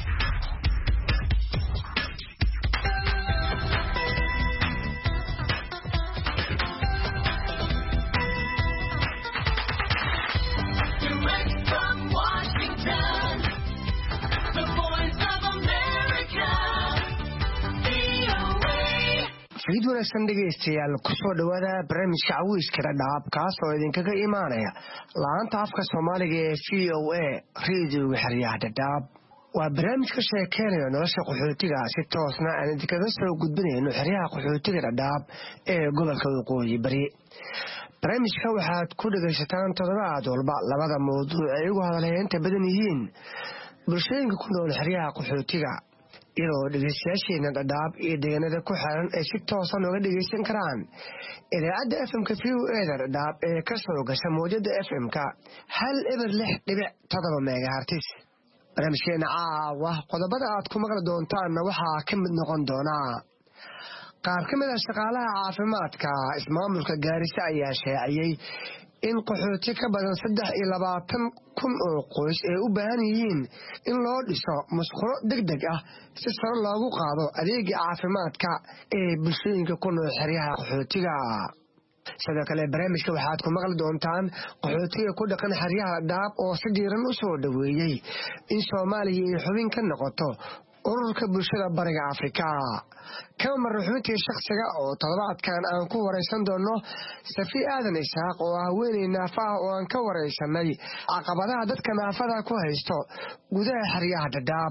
ciid wanaagsan dhegaystayaal kusoo dhawaada barnaamijka cawiiska dhadhaab kaas oo idinkaga imaanaya laanta afka soomaaliga ee v o a reediyoga xeryaha dhadhaab waa barnaamij ka sheekeynayo nolosha qaxootiga si toosna aan idinkaga soo gudbinayno xeryaha qaxootiga dhadhaab ee gobolka waqooyi bari barnaamijka waxaad ku dhegaysataan toddobaad walba labada mawduuc ay ugu hadalheynta badan yihiin bulshooyinka ku nool xeryaha qaxootiga iyadoo dhegeystayaasheena dhadhaab iyo deegaanada ku xeeran ay si toosa nooga dhegeysan karaan idaacadda f m-ka v o eda dhadhaab ee ka soo gasha mawjada f m-ka hal eber lix dhibic todoba megahartis barnaamijkeena caawa qodobada aad ku maqli doontaanna waxaa ka mid noqon doonaa qaar ka mid a shaqaalaha caafimaadka ismaamulka gaarisa ayaa shaaciyey in qaxooti ka badan saddex iyo labaatan kun oo qoys ay u baahan yihiin in loo dhiso musqulo deg deg ah si sare loogu qaado adeega caafimaadka ee bulshooyinka ku nool xeryaha qaxootiga sidoo kale barnaamijka waxaad ku maqli doontaan qaxootiga ku dhaqan xeryaha dhadhaab oo si diiran u soo dhoweeyey in soomaaliya ay xubin ka noqoto ururka bulshada bariga afrika kama marno xubintii shakhsiga oo toddobaadkan aan ku waraysan doonno safi aadan ishaaq oo ah haweeney naafa ah oo aan ka waraysanay caqabadaha dadka naafada ku haysto gudaha xeryaha dhadhaab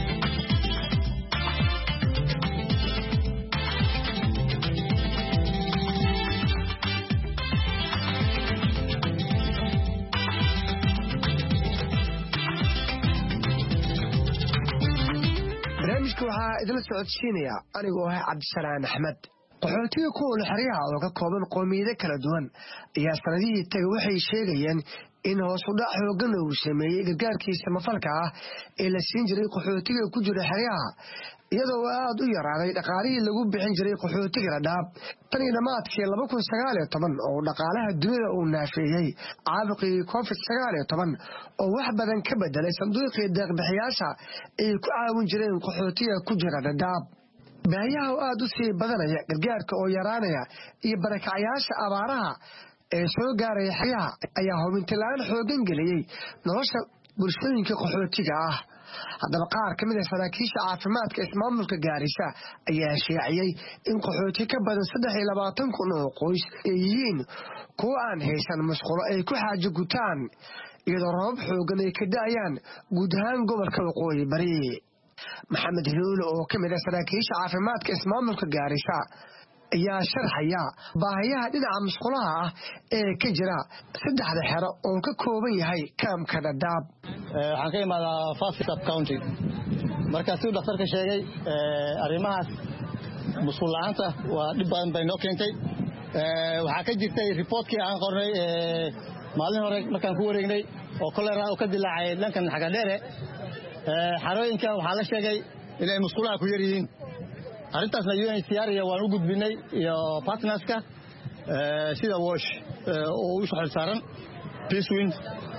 barnaamijka waxaa idinla socodsiinaya anigoo ah cabdisalaan axmed qaxootiga ku nool xeryaha oo ka kooban qoomiyado kala duwan ayaa sanadihii taga waxay sheegayeen in hoos u dhac xoogan uu sameeyey gargaarkii samafalka ah ee la siin jiray qaxootiga ku jira xeryaha iyadoo aad u yaraaday dhaqaalihii lagu bixin jiray qaxootiga dhadhaab tan iyo dhammaadkii laba kun sagaal iyo toban oo dhaqaalaha dunida uu naafeeyey caabuqii covid sagaal iyo toban oo wax badan ka bedelay sanduuqii deeqbixiyaasha ay ku caawin jireen qaxootiga ku jira dhadhaab baahiyaha oo aad u sii badanaya gargaarka oo yaraanaya iyo barakacyaasha abaaraha ee soo gaaraya xeryaha ayaa hubintilaan xoogan geliyey nolosha bulshooyinka qaxootiga ah haddaba qaar ka mid a saraakiisha caafimaadka ismaamulka gaarisa ayaa sheeciyey in qaxooti ka badan saddex iyo labaatan kun oo qoys ay yihiin kuwo aan haysan musqulo ay ku xaajo gutaan iyadoo rabab xoogan ay ka da'ayaan guud ahaan gobolka waqooyi bari maxamed hiluule oo ka mid a saraakiisha caafimaadka ismaamulka gaarisa ayaa sharxaya baahiyaha dhinaca musqulaha ah ee ka jira saddexda xero oo ka kooban yahay kaamka dhadhaab waxaan ka imaadaa Fast Sub County marka siduu dhakhtarka sheegay arrimahaas musqul la'aanta waa dhib badan bay noo keentay waxaa ka jirtay reportkii aan qornay maalin hore markaan ku wareegnay oo kolera oo ka dilaacay dhankan xaga dheere xarooyinka waxaa la sheegay inay musqulaha ku yar yihiin arrintaasna U N H C R iyo waan u gudbinay iyo partnerska sida wash oo u shaqo saaran Peacewind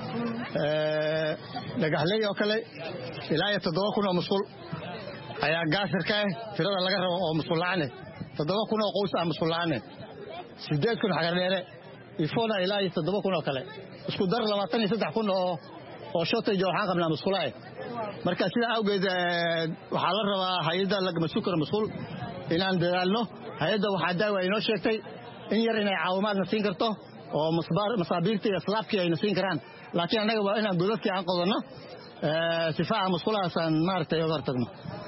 dhagaxley oo kale ilaa iyo toddoba kun oo musqul ayaa gaasirka ah tirada laga rabo oo musqul la'aan ah toddoba kun oo qoys ah musqul la'aan ah sideed kun xagar dheere ifona ilaa iyo toddoba kun oo kale isku dar labaatan iyo saddex kun oo oo shortage waxaan qabnaa musqulaha marka sida awgeed waxaa la rabaa hay'adda laga mas'uulka mas'uul inaan dadaalno hay'adda waxaa daawa inoo sheegtay in yar inay caawimaadna siin karto oo masbaar masaabiirta iyo slaabkii ayna siin karaan laakiin annaga waa inaan godadkii aan qodanno sifaaca musqulahaasaan maaragtay uga hortagno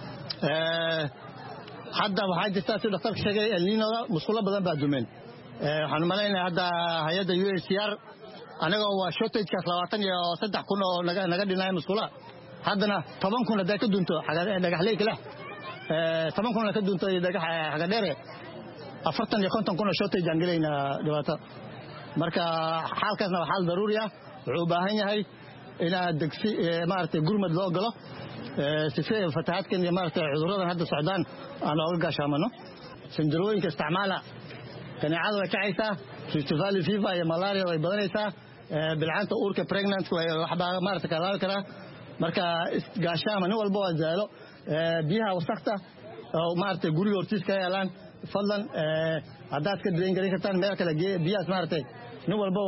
hadda waxaa jirta si dhakhtarka sheegay elniinoda musqulo badan baa dumeen waxaan malaynayaa hadda hay'adda U N H C R anagoo waa shortagekaas labaatan iyo saddex kun oo naga dhinaya musqulaha haddana toban kun hadday ka dunto dhagaxley kale toban kun ka dunto xaga dheere afartan iyo konton kun oo shortage aan gelaynaa dhibaato marka xaalkaasna waa xaal daruuri ah wuxuu u baahan yahay inaad degsi maaragtay gurmad loo galo sife fatahaadkan iyo maaragtay cudurradan hadda socdaan aan ooga gaashaamano sandarooyinka isticmaala kaneecada way kacaysaa rift valley fever iyo malaria way badanaysaa bilcaanta uurka pregnant way waxbaa maaragtay kalaabi karaa marka gaashaama nin walba waa zaalo biyaha wasakta oo maaragtay guriga hortiis ka yaalaan fadlan haddaad ka drain garin kartaan meel kale biyahaas maaragtay nin walba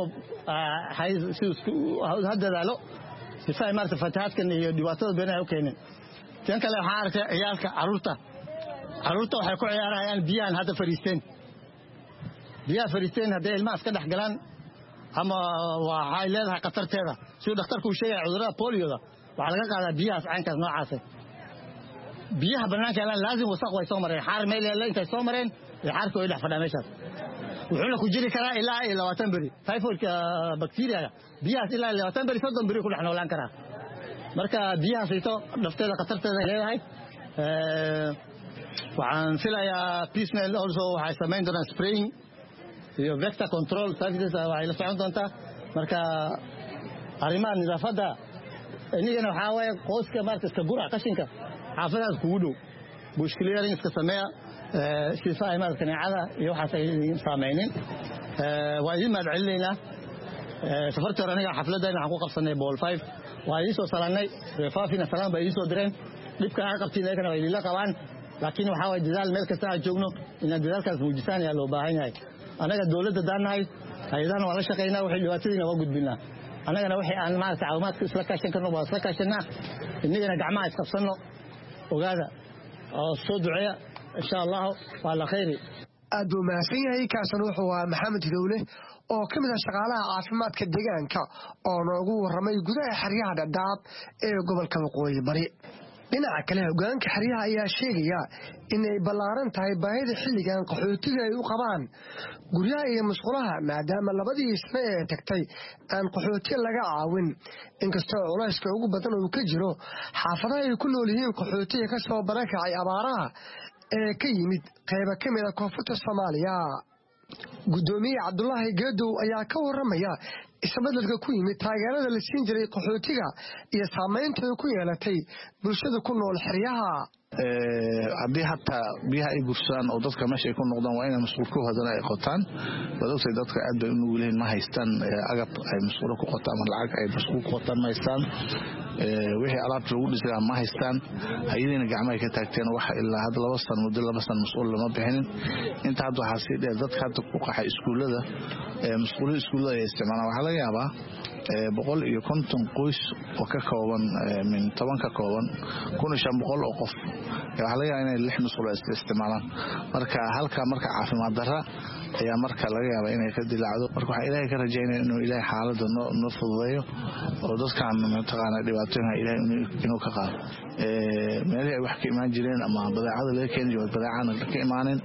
ha dadaalo sifa maaragtay fatahaadkan iyo dhibaatada beenaha u keenin tan kale waxaa arkay ciyaalka carruurta carruurta waxay ku ciyaarayaan biyahan hadda fariisteen biyaha fariisteen hadday ilmahaas ka dhex galaan ama waxay leedahay khatarteeda siduu dhakhtarku uu sheegaya cudurrada polioda waxaa laga qaadaa biyahaas caynkaas noocaasa biyaha bannaanka yaalaan laazim wasaq way soo mareen xaar meel yaalla intay soo mareen iyo xaarka way dhex fadhaa meeshaas wuxuuna ku jiri karaa ilaa iyo labaatan beri typhoidka bacteriaga biyahaas ilaa iyo labaatan beri soddon beri ku dhex noolaan karaa marka biyahaas ito dhafteeda khatarteeda ay leedahay waxaan filayaa peacemail also waxay samayn doonaan spraying iyo vector control services waxay la socon doontaa marka arrimaha nidaafadda inigana waxaa waaye qoyska maaragta iska gura qashinka xaafadaas kugu dhow bush clearing iska sameeya sifa ay maaragta kaneecada iyo waxaas ay saamaynin waa idiin mahad celinaynaa safartii hore aniga xafladayna waxaan ku qabsanay bool five waa idiin soo salaannay reefaafina salaan baa idiin soo direen dhibka aan qabtiin ayagana way idinla qabaan laakiin waxaa waye dadaal meel kasta aan joogno inaan dadaalkaas muujisaan ayaa loo baahan yahay annaga dawladda daannahay hay-adahana waan la shaqaynaa wixii dhibaatadiina waa gudbinaa annagana wixii aan maaragta caawimaadka isla kaashan karno waa isla kaashannaa innagana gacmaha isqabsanno ogaada oo soo duceeya insha allahu waa la khayri aad buu mahadsan yahay kaasna wuxuu ahaa maxamed dawle oo ka mid ah shaqaalaha caafimaadka deegaanka oo noogu warramay gudaha xeryaha dhadhaab ee gobolka waqooyi bari dhinaca kale hogaanka xeryaha ayaa sheegaya inay ballaaran tahay baahida xilligan qaxootiga ay u qabaan guryaha iyo musqulaha maadaama labadii sano ee tagtay aan qaxootiga laga caawin inkastoo culayska ugu badan uu ka jiro xaafadaha ay ku nool yihiin qaxootiga ka soo barakacay abaaraha ee ka yimid qayba ka mid a koonfurta soomaaliya gudoomiye cabdulaahi geedow ayaa ka warramaya isbeddelka ku yimid taageerada la siin jiray qaxootiga iyo saamaynta ay ku yeelatay bulshada ku nool xeryaha haddii hataa biyaha ay gursadaan oo dadka meesha ay ku noqdaan waa inay masquulku hadana ay qotaan waad ogtay dadka aad bay u nugul yihiin ma haystaan agab ay masquulo ku qotaan ama lacag ay masquul ku qotaan ma haystaan wixii alaabta lagu dhisaa ma haystaan hayadiina gacmahay ka taagteen waxa ilaa hadda laba san muddo laba san masquul lama bixinin inta hadda waxaa sii dheer dadka hadda ku qaxay iskuullada masquulada iskuullada ay isticmaalaan waxaa laga yaabaa boqol iyo konton qoys oo ka kooban min toban ka kooban kun iyo shan boqol oo qof waxaa laga yaabaa inay lix masquul isticmaalaan marka halka marka caafimaad darra ayaa marka laga yaabaa inay ka dilaacdo marka waxaa ilaahay ka rajaynaya inuu ilaahay xaaladda noo fududeeyo oo dadkan mataqaana dhibaatooyinka ilaahay inuu ka qaado meelihii ay wax ka imaan jireen ama badeecada laga keeni jiro badeecana ka imaanin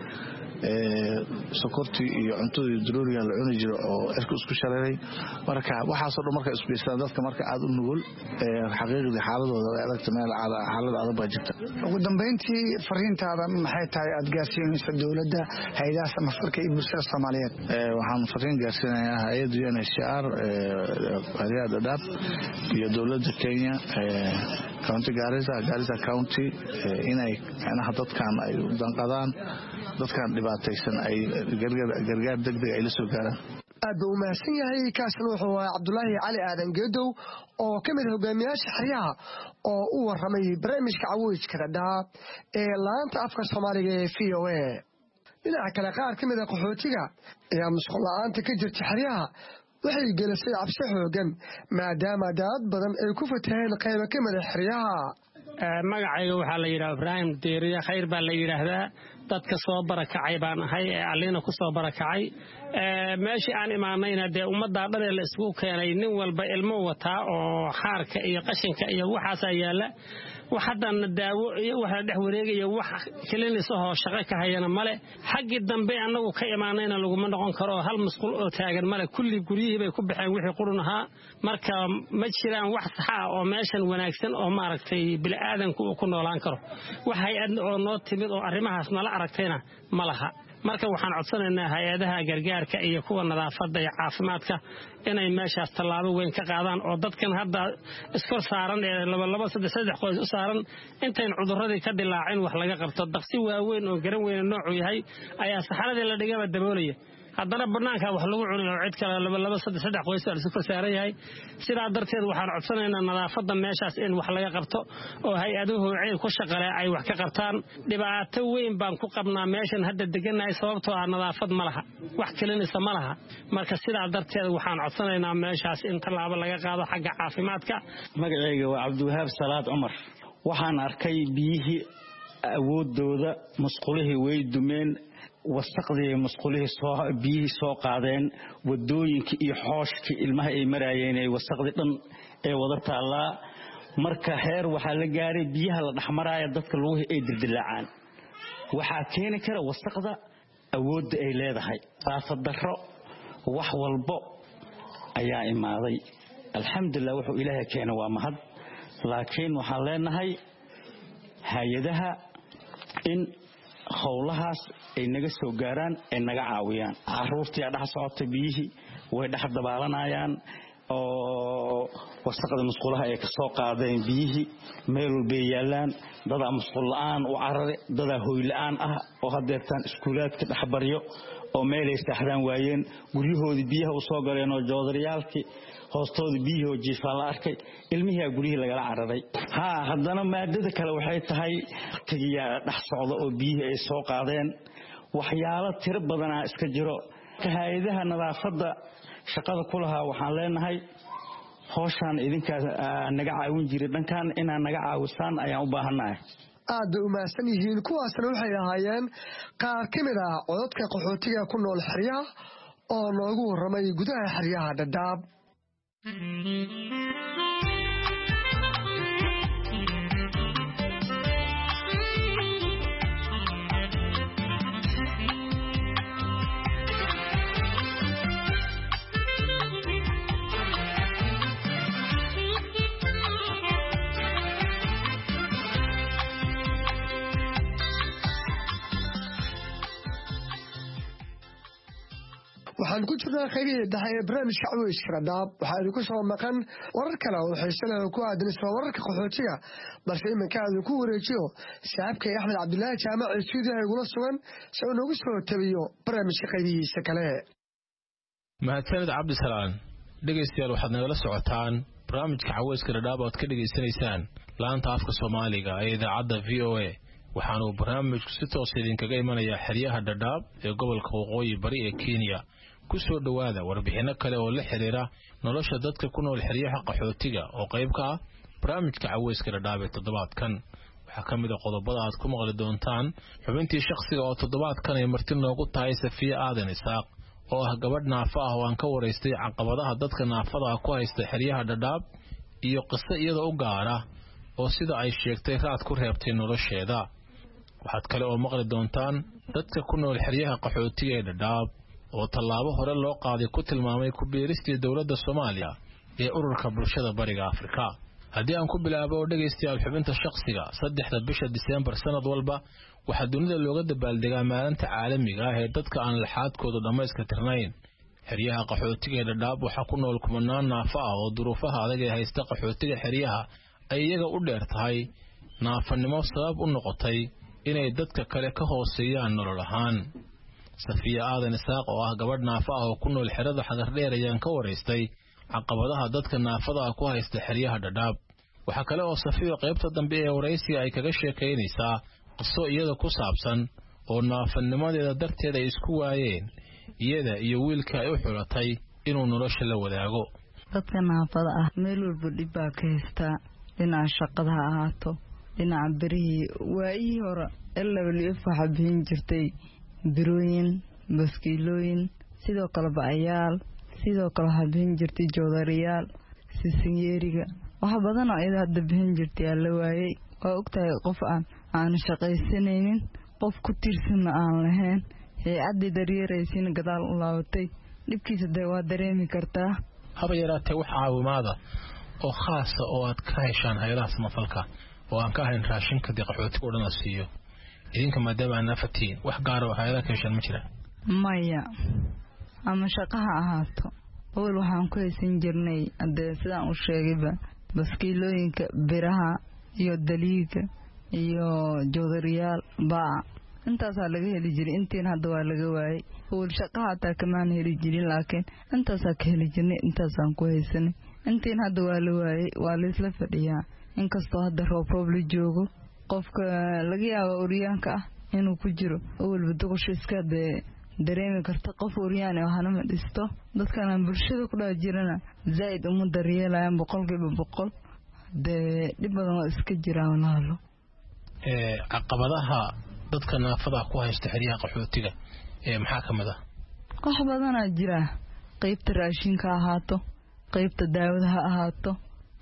sokortii iyo cuntadii daruuriga la cuni jiro oo cirka isku shareeray marka waxaasoo dhan marka isku yeeshaan dadka marka aad u nugul xaqiiqdii xaaladooda ay adagta meel xaalad adag baa jirta ugu dambeyntii fariintaada maxay tahay aad gaarsiinayso dowladda hay'adaha samafalka iyo bulshada Soomaaliyeed waxaan fariin gaarsiinayaa hay'adda U N H C R hay'adda Dadaab iyo dowladda Kenya county Garissa Garissa County inay anaha dadkan ay u danqadaan dadkan dhibaataysan ay gargaar degdeg ay la soo gaaraan aad buu mahadsan yahay kaasna wuxuu ahaa Cabdulaahi Cali Aadan Geedow oo ka mid hogaamiyaasha xeryaha oo u warramay barnaamijka Caweyska Dhadhaab ee laanta afka Soomaaliga ee V O A dhinaca kale qaar ka mid ah qaxootiga ayaa musqul la'aanta ka jirta xeryaha waxay gelisay cabsi xoogan maadaama dad badan ay ku fataheen qaybo ka mid ah xeryaha magacayga waxaa la yidhaha Ibraahim Deeriya khayr baa la yidhaahdaa dadka soo barakacay baan ahay ee allina ku soo barakacay meeshii aan imaanayna dee ummadda dhan la isugu keenay nin walba ilmo wataa oo xaarka iyo qashinka iyo waxaas yaala wax hadan daawo iyo waxa dhex wareegaya wax kalinis oo shaqo ka hayana male xaqi dambe anagu ka imaanayna lagu ma noqon karo hal masquul oo taagan male kulli guriyihii bay ku baxeen wixii qurunaha marka ma jiraan wax sax ah oo meeshan wanaagsan oo maaragtay bil aadanku ku noolaan karo wax hay'ad oo noo timid oo arrimahaas nala aragtayna malaha marka waxaan codsanaynaa hay-adaha gargaarka iyo kuwa nadaafadda iyo caafimaadka inay meeshaas tallaabo weyn ka qaadaan oo dadkan hadda iskor saaran ee laba laba saddex saddex qoys u saaran intayn cudurradii ka dilaacin wax laga qabto daqsi waaweyn oo garan weyn noocu yahay ayaa saxaradii la dhigaba daboolaya haddana banaanka wax lagu cunayo cid kale laba laba saddex saddex qoys oo isku saaran yahay sidaa darteed waxaan codsanaynaa nadaafadda meeshaas in wax laga qabto oo hay-aduhu ay ku shaqalee ay wax ka qabtaan dhibaato weyn baan ku qabnaa meeshan hadda deganahay sababtoo ah nadaafad ma laha wax kelinaysa ma laha marka sidaa darteed waxaan codsanaynaa meeshaas in tallaabo laga qaado xagga caafimaadka magacayga waa cabdiwahaab salaad cumar waxaan arkay biyihii awoodooda musqulihii way dumeen wasaqdii musqulihii soo biyihii soo qaadeen wadooyinkii iyo xooshkii ilmaha ay maraayeen ay wasaqdii dhan ee wada taallaa marka heer waxaa la gaaray biyaha la dhexmaraayo dadka luguhi ay dildilaacaan waxaa keeni kara wasaqda awoodda ay leedahay saafad darro wax walbo ayaa imaaday alxamdulilah wuxuu ilaahay keenay waa mahad laakiin waxaan leenahay hay-adaha in howlahaas ay naga soo gaaraan ay naga caawiyaan caruurtii aa dhex socota biyihii way dhex dabaalanayaan oo wasaqda musqulaha ay ka soo qaadeen biyihii meel walbay yaalaan dadaa musqul la-aan u carare dadaa hoy la-aan ah oo hadeertaan iskuulaadka dhexbaryo oo meelay saaxdaan waayeen guryahoodii biyaha u soo galeen oo joodariyaalkii hoostooda biyihii oo jiifaan la arkay ilmihii gurihii lagala cararay haa haddana maadada kale waxay tahay tagiyaa dhex socda oo biyihii ay soo qaadeen waxyaalo tiro badanaa iska jiro hay-adaha nadaafadda shaqada ku lahaa waxaan leenahay howshaan idinkaas naga caawin jiray dhankan inaad naga caawisaan ayaan u baahannahay aad bay u mahadsan yihiin kuwaasna waxay ahaayeen qaar ka mid ah codadka qaxootiga ku nool xeryaha oo noogu warramay gudaha xeryaha Dadaab waxaan ku jirnaa qaybihii dhexe ee barnaamijka Caweyska Dhadhaab waxaa idinku soo maqan warar kale oo xiiso leh oo ku aadan isla wararka qaxootiga balse iminka aan ku wareejiyo saaxiibkay Axmed Cabdullaahi Jaamac ee stuudiyaha igula sugan si uu noogu soo tabiyo barnaamijka qaybihiisa kale mahadsanid Cabdisalaan dhegeystayaal waxaad nagala socotaan barnaamijka Caweyska Dhadhaab oo ka dhageysanaysaan laanta afka Soomaaliga ee idaacadda V O A waxaanu barnaamijku si toos idinkaga imanayaa xeryaha Dhadhaab ee gobolka Waqooyi Bari ee Kenya ku soo dhawaada warbixino kale oo la xiriira nolosha dadka ku nool xeryaha qaxootiga oo qayb ka ah barnaamijka Caweyska Dhadhaab ee toddobaadkan waxa kamid ah qodobada aad ku maqli doontaan xubintii shakhsiga oo toddobaadkan ay marti noogu tahay Safiya Aadan Isaaq oo ah gabadh naafa ah oo aan ka wareystay caqabadaha dadka naafada ah ku haysta xeryaha Dhadhaab iyo qiso iyada u gaara oo sida ay sheegtay raad ku reebtay nolosheeda waxaad kale oo maqli doontaan dadka ku nool xeryaha qaxootiga ee Dhadhaab oo tallaabo hore loo qaaday ku tilmaamay ku biiristii dawladda Soomaaliya ee ururka bulshada bariga Afrika haddii aan ku bilaabo oo dhageystayaal xubinta shakhsiga saddexda bisha December sanad walba waxa dunida looga dabaaldegaa maalinta caalamiga ah ee dadka aan laxaadkooda dhamayska tirnayn xeryaha qaxootiga ee Dhadhaab waxa ku nool kumanaan naafa ah oo duruufaha adag ee haysta qaxootiga xeryaha ay iyaga u dheer tahay naafanimo sabab u noqotay inay dadka kale ka hooseeyaan nolol ahaan Safiya Aadan Isaaq oo ah gabadh naafa ah oo ku nool xerada Xagardheer ayaan ka wareystay caqabadaha dadka naafada ah ku haysta xeryaha Dhadhaab waxa kale oo Safiya qaybta dambe ee wareysiga ay kaga sheekeynaysaa qiso iyada ku saabsan oo naafanimadeeda darteed ay isku waayeen iyada iyo wiilka ay u xulatay inuu nolosha la wadaago dadka naafada ah meel walba dhib baa ka haystaa dhinaca shaqada ha ahaato dhinaca berihii waayihii hore elawliif waxaa bixin jirtay birooyin baskiilooyin sidoo kale bacayaal sidoo kale waxaa bixin jirtay joodariyaal sisinyeeriga wax badan oo iyada hadda bixin jirtay aa la waayey waa ogtahay qof aan aan shaqaysanaynin qof ku tiirsanna aan lahayn hay-addii daryeeraysiina gadaal u laabatay dhibkiisa de waa dareemi kartaa haba yaraatee wax caawimaada oo khaasa oo aad ka heshaan hay'adaha samafalka oo aan ka ahayn raashinka dee qaxootiga oo dhan la siiyo idinka maadaama aan nafatiin wax gaar ah hay'adaha ka heshan ma jiraan maya ama shaqaha ahaato awal waxaan ku haysan jirnay hadee sidaan u sheegayba baskiilooyinka biraha iyo daliiga iyo joodariyaal baa intaasaa laga heli jiray intiin hadda waa laga waayay awal shaqaha hataa kamaan heli jirin laakiin intaasaa ka heli jirnay intaasaan ku haysanay intiin hadda waa la waayay waa la isla fadhiyaa inkastoo hadda roob roob la joogo qofka laga yaabo uryaanka ah inuu ku jiro awalba duqusha iska dee dareemi karta qof uryaan ah hana ma dhisto dadkana bulshada ku dhaa jirana zaid uma daryeelayaan boqolkiiba boqol dee dhib badan waa iska jiraa walaalo ee caqabadaha dadka naafada ku haysta xiriyaha qaxootiga ee maxaa kamid ah wax badan aa jira qaybta raashinka ahaato qaybta daawada ha ahaato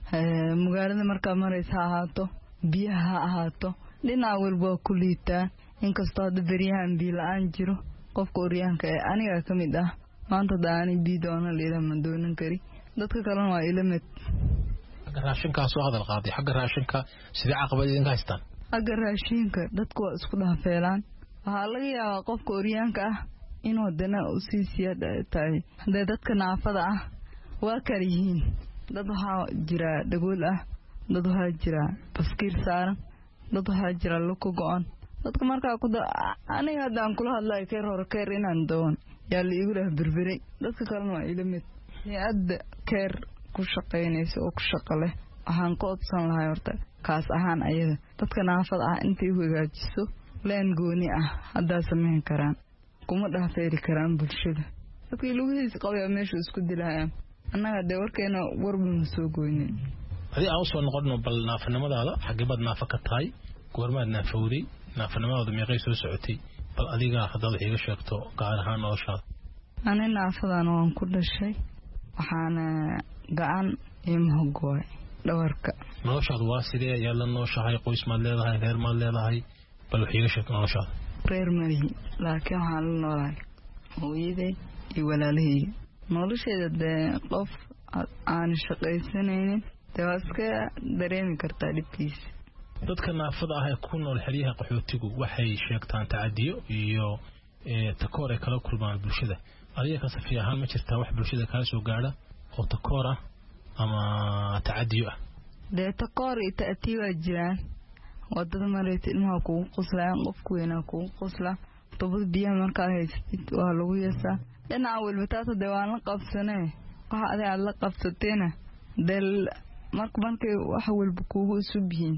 ee magaalada markaa maraysa ha ahaato biyaha ha ahaato dhinac walba ku liitaa inkastoo hadda beryahan biyo la'aan jiro qofka uryaanka ee aniga ka mid ah maanta daani biidoona leeyahay ma doonan kari dadka kalena waa ila mid xagga raashinka soo hadal qaaday xagga raashinka sida caqabad idinka haystaan xagga raashinka dadku waa isku dhaafeelaan waxa laga yaabaa qofka uryaanka ah inuu dana u sii siyaada tahay haday dadka naafada ah waa kala yihiin dad waxaa jira dhagool ah dad waxaa jira baskiil saaran dad waxaa jira luku go'an dadka markaa ku aniga haddaan kula hadlayo keer hore keer inaan doon yaa la igu dhaha berberay dadka kalena waa ila mid hay-adda keer ku shaqaynaysa oo ku shaqo leh waxaan ka odsan lahay horta kaas ahaan ayada dadka naafada ah intay u hagaajiso leen gooni ah haddaa samayn karaan kuma dhaafeeri karaan bulshada dadkii lugihiisa qabaya meesha isku dilayaan annaga dee warkeena warbana soo goynin hadii aan soo noqono bal naafanimadaada xagibad naafa ka tahay goormaad naafowday naafanimadaada meeqay soo socotay bal adiga haddaad iga sheegto gaar ahaan noloshaada ani naafadan waan ku dhashay waxaana gacan iyo mahogooy dhawarka noloshaadu waa sidee yaa la nooshahay qoys maad leedahay reer maad leedahay bal wax iga sheegto noloshaada reer malihi laakiin waxaan la noolahay hooyaday iyo walaalahayga nolosheeda dee qof aan shaqaysanaynin dee waa iska dareemi kartaa dhibkiisa dadka naafada ah ee ku nool xeryaha qaxootigu waxay sheegtaan tacadiyo iyo takoor ay kala kulmaan bulshada adiga ka safiya ahaan ma jirtaa wax bulshada kala soo gaadha oo takoor ah ama tacadiyo ah dee takoor iyo ta'tii waa jiraan wadada maraysa ilmaha kugu qoslayaan qofku weynaa kugu qoslaa tobad biyaha markaad haysatid waa lagu yeesaa dhinaca walba taas dee waan la qabsanee waxa adiga aad la qabsateena dee marka markay wax walba kugu isu bihiin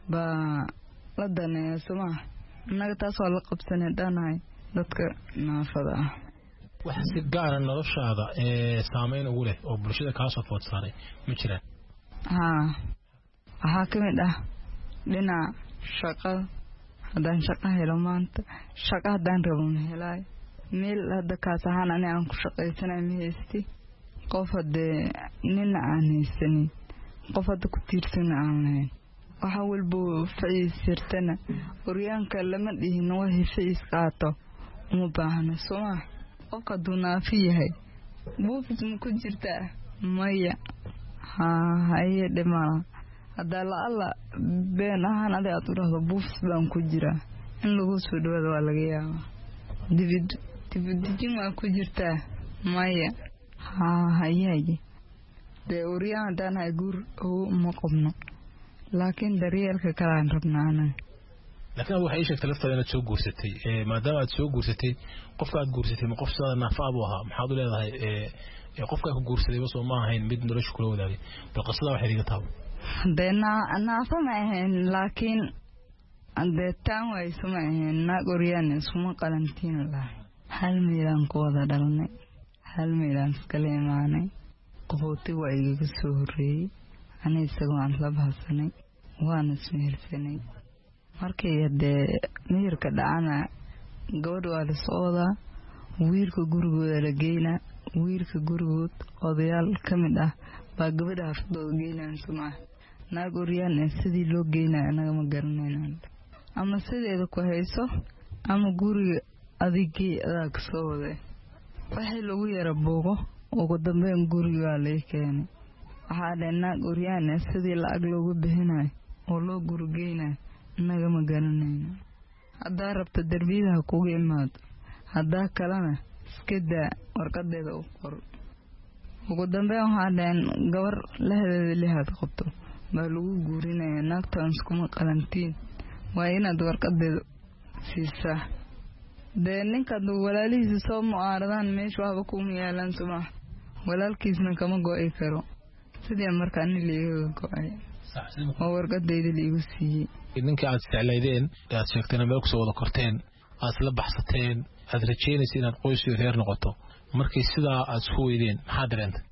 baa la daneeya somaa annaga taas waa la qabsanee dhanahay dadka naafada ah wax si gaara noloshaada ee saameyn ugu leh oo bulshada kaa soo food saaray ma jiraan haa waxaa ka mid ah dhinaca shaqada haddaan shaqo helo maanta shaqo haddaan rabo ma helaayo meel hadda kaas ahaan ani aan ku shaqaysanay ma haysti qof haddee nina aan haysanin qof hadda ku tiirsana aan lahayn waxa walba faciis jirtana uryaanka lama dhihin wahi faciis qaato uma baahna sooma qofka hadduu naafi yahay buufis ma ku jirtaa maya haa haye dhimala haddaa la alla been ahaan adi aad u dhahdo buufis baan ku jiraa in lagu soo dhawaada waa laga yaabaa dibidijin waa ku jirtaa maya haa haye haye dee uryaan haddaan hay guur ogo uma qabno laakiin daryeelka kalaan rabnaa anaga laakiin aad waxay ii sheegtay laftaada inaad soo guursatay maadaama aad soo guursatay qofka aad guursatay ma qof sidaada naafa abuu ahaa maxaad u leedahay qofkaa ku guursaday basoo ma ahayn mid nolosha kula wadaagay bal qisada waxay iga taabo dee naafa ma ahayn laakiin dee taan wayso ma ahayn naag oryaan iskuma qalantiina lahay hal meelaan ku wada dhalnay hal meelaan iskala imaanay qaxooti waa igaga soo horreeyey ani isagoo aan la bahsanay waana ismehersanay markii dee meherka dhacana gabadha waa la socdaa wiilka gurigooda la geynaa wiilka gurigood odayaal ka mid ah baa gabadha hafadooda geynaan somaa naag oryaan ee sidii loo geynaya anaga ma garanayna ama sideeda ku hayso ama guriga adigii adaa ka soo waday waxay lagu yara buuqo ugu dambeyn gurigaa lay keenay waxaa dhe naag oryaan ee sidii lacag loogu bixinayo oo loo gurigeynayo inaga ma garanayno haddaa rabta derbiyada ha kugu imaado haddaa kalena iska daa warqadeeda u qor ugu dambeyn waxaa dhaheen gabar lahadeeda lihaad qabto baa lagu guurinaya naagtaan iskuma qalantiin waa inaad warqadeeda siisaa dee ninkaad walaalihiisa soo mu'aaradaan meesha waxba kuma yaalaan sumax walaalkiisna kama go'i karo sidii markaa nin liiga go'ay oo warqadeyda liigu siiyey ninkii aad isticlaydeen aad sheegteen meel kusoo wada korteen aad isla baxsateen aad rajeynaysa inaad qoys iyo reer noqoto markii sidaa aad isku weydeen maxaa dareentay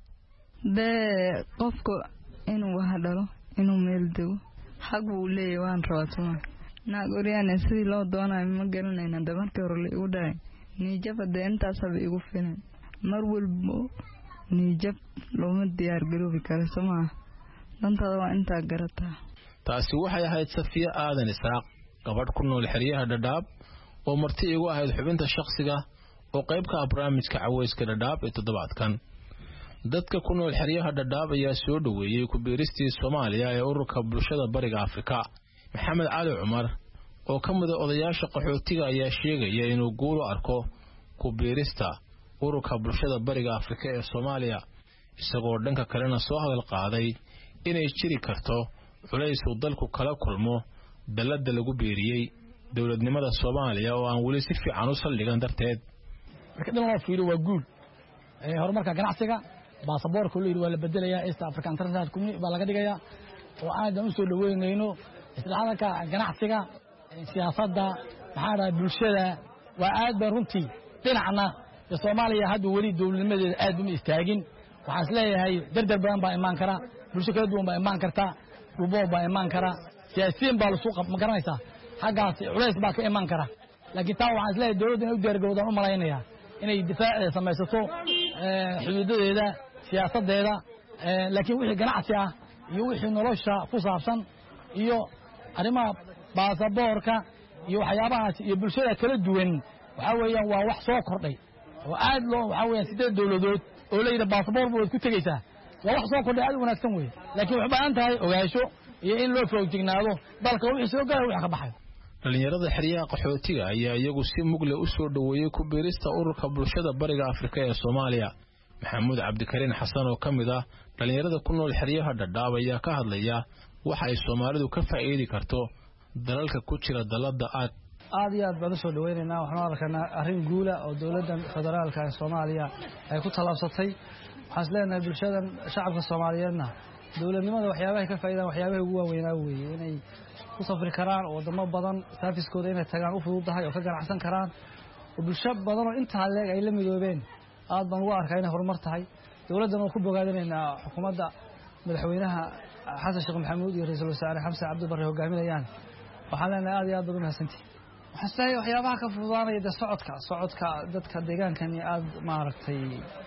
dee qofka inuu wax dhalo inuu meel dego xaq buu leeyahay waan rabaa suma naag oryaane sidii loo doonayo ma garanayna de markii hore la igu dhahay niijaba dee intaasaba igu filan mar walbo niijab looma diyaar garoobi karo somaa dantaada waa intaa garataa taasi waxay ahayd Safiya Aadan Isaaq gabadh ku nool xeryaha Dhadhaab oo marti igu ahayd xubinta shakhsiga oo qayb ka ah barnaamijka Cawayska Dhadhaab ee toddobaadkan dadka ku nool xeryaha Dhadhaab ayaa soo dhaweeyay ku biiristii Soomaaliya ee ururka bulshada bariga Afrika Maxamed Cali Cumar oo ka mid ah odayaasha qaxootiga ayaa sheegaya inuu guul u arko ku biirista ururka bulshada bariga Afrika ee Soomaaliya isagoo dhanka kalena soo hadal qaaday inay jiri karto culays uu dalku kala kulmo dalada lagu beeriyay dawladnimada Soomaaliya oo aan wali si fiican u saldhigan darteed marka dhan waa fiiro waa guul ee horumarka ganacsiga baasaboorka loo yiri waa la bedelayaa East African International Community baa laga dhigayaa oo aan u soo dhaweynayno isdhexgalka ganacsiga siyaasadda maxaa bulshada waa aad baan runtii dhinacna Soomaaliya hadda wali dawladnimadeeda aad u istaagin waxaan isleeyahay dardar badan baa imaan kara bulsho kala duwan baa imaan karta rubo baa imaan kara siyaasiyiin baa la suuq ma garanaysaa xaggaas culays baa ka imaan kara laakiin taa waxaan isleeyahay dawladda inay u diyaargarowdaan u malaynayaa inay difaac samaysato xuduudadeeda siyaasadeeda laakiin wixii ganacsi ah iyo wixii nolosha ku saabsan iyo arrimaha baasaboorka iyo waxyaabahaas iyo bulshada kala duwan waxa weeyaan waa wax soo kordhay oo aad loo waxa weeyaan sideed dawladood oo leeyahay baasaboor buu ku tagaysaa waa wax soo kordhay aad wanaagsan weey laakiin wax baan tahay ogaasho iyo in loo foojignaado dalka wixii soo galay wax ka baxay dhalinyarada xeryaha qaxootiga ayaa iyagu si mugle u soo dhaweeyay ku biirista ururka bulshada bariga Afrika ee Soomaaliya Maxamuud Cabdikariin Xasan oo kamid ah dhalinyarada ku nool xeryaha Dhadhaab ayaa ka hadlaya waxa ay Soomaalidu ka faa'iidi karto dalalka ku jira dalada aad aad iyo aad baan soo dhaweynaynaa waxaan arkaynaa arrin guula oo dawladda federaalka ee Soomaaliya ay ku talaabsatay waxaan leenahay bulshada shacabka Soomaaliyeedna dawladnimada waxyaabaha ka faa'iidaan waxyaabaha ugu waaweyn weeye inay ku safri karaan oo wadamo badan service-kooda inay tagaan u fududahay oo ka ganacsan karaan oo bulsho badan oo inta leeg ay la midoobeen aad baan ugu arkaa inay horumar tahay dawladdan oo ku bogaadinaynaa xukuumadda madaxweynaha Xasan Sheekh Maxamuud iyo ra'iisul wasaare Xamse Cabdi Barre hogaaminayaan waxaan leenahay aad iyo aad baad u mahadsantihiin waxaan sahay waxyaabaha ka fududaanaya da socodka socodka dadka deegaankan aad maaragtay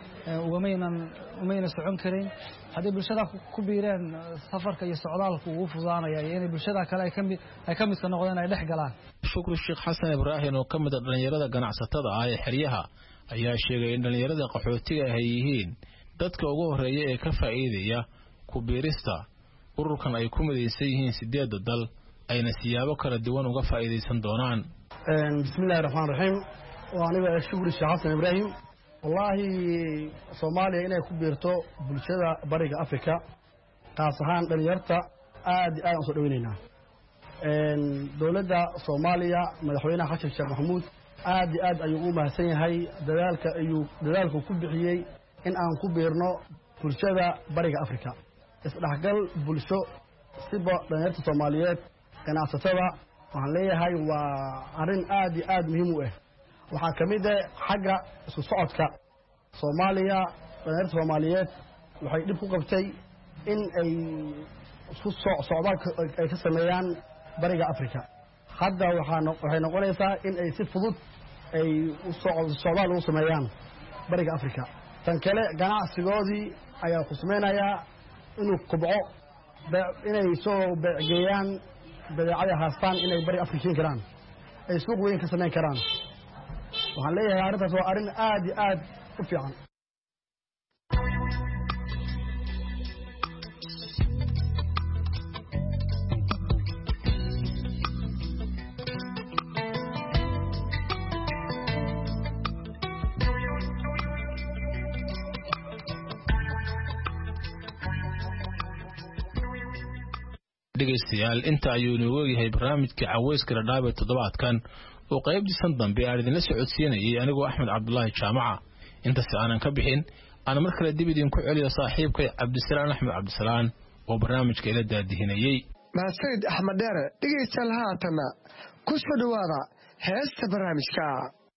umaynan umayna socon karin haddii bulshada ku biireen safarka iyo socdaalku ugu fududaanaya inay bulshada kale ay kamid ay kamid ka noqdeen ay dhex galaan Shukri Sheekh Xasan Ibrahim oo kamid ah dhalinyarada ganacsatada ah ee xeryaha ayaa sheegay in dhalinyarada qaxootiga ay yihiin dadka ugu horeeya ee ka faa'iidaya ku biirista ururkan ay ku midaysan yihiin sideed dal ayna siyaabo kala duwan uga faa'iideysan doonaan bismillaahir rahmaanir rahiim waa aniga Shukri Sheekh Xasan Ibrahim wallahi Soomaaliya inay ku biirto bulshada bariga Afrika taas ahaan dhalinyarta aad aad u soo dhaweynaynaa een dawladda Soomaaliya madaxweynaha Xasan Sheekh Maxamuud aad aad ayuu u mahadsan yahay dadaalka ayuu dadaalku ku bixiyay in aan ku biirno bulshada bariga Afrika isdhaxgal bulsho siba dhalinyarta Soomaaliyeed ganacsatada waxaan leeyahay waa arrin aad aad muhiim u ah waxaa kamid ah xagga isku socodka Soomaaliya dhalinyarada Soomaaliyeed waxay dib ku qabtay in ay isku socdaan ay ka sameeyaan bariga Afrika hadda waxaan waxay noqonaysaa in ay si fudud ay u socdaan u sameeyaan bariga Afrika tan kale ganacsigoodii ayaa ku sameeynaya inuu kobco inay soo beecgeeyaan badeecada haastaan inay bariga Afrika karaan ay suuq weyn ka sameyn karaan waxaan leeyahay arrintaas waa arrin aad iyo aad u fiican dhegaystayaal inta ayuu inoogu yahay barnaamijka caweyska dhadhaab ee toddobaadkan oo qaybtiisan dambe aan idinla socodsiinayay anigoo axmed cabdulaahi jaamaca intaas aanan ka bixin aan mar kale dib idinku celiyo saaxiibkay cabdisalaan axmed cabdisalaan oo barnaamijka ila daadihinayay mahadsanid axmed dheere dhegaystayaal haatanna ku soo dhowaada heesta barnaamijka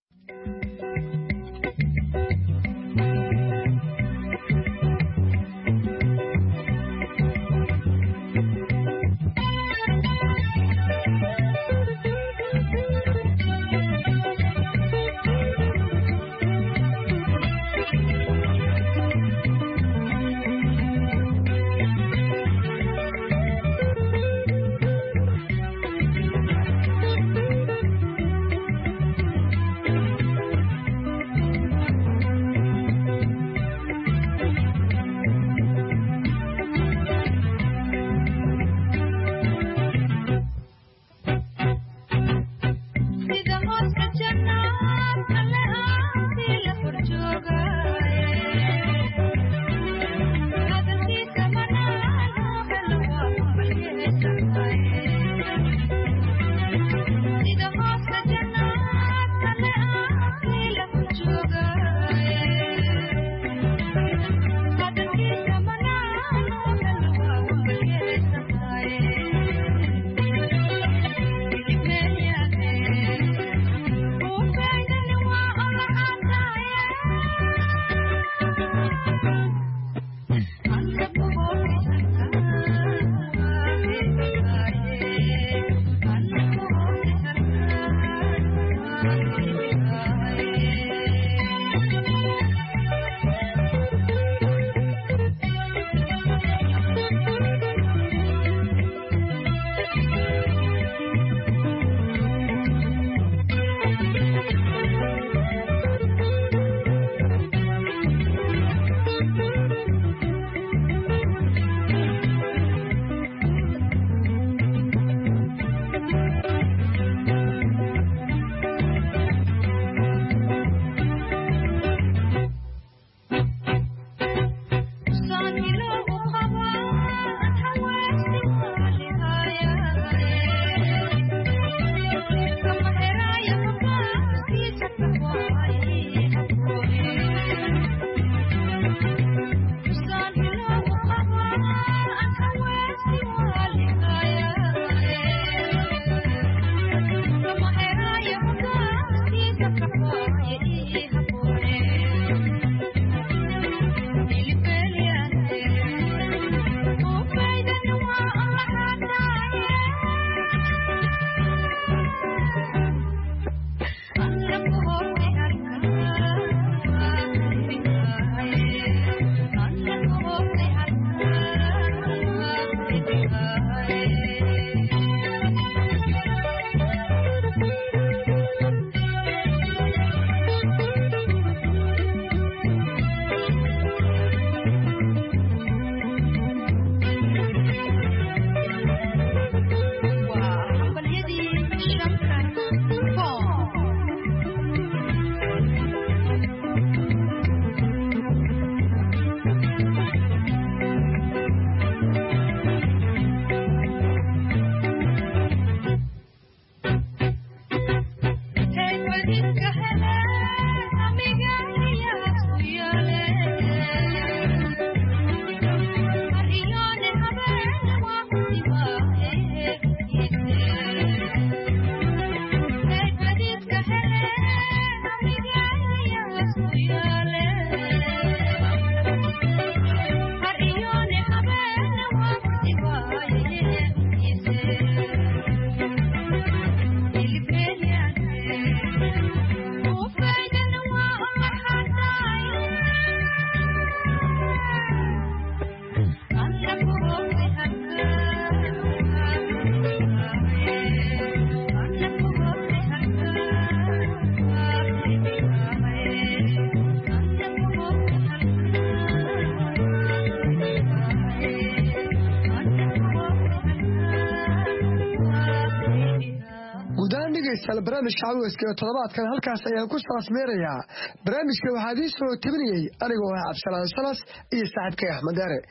barnaamijka caweyska ee toddobaadkan halkaas ayaan ku soo asmeerayaa barnaamijka waxaa idiin soo tabinayay anigoo ah cabdisalaan salas iyo saaxiibkay axmed dheere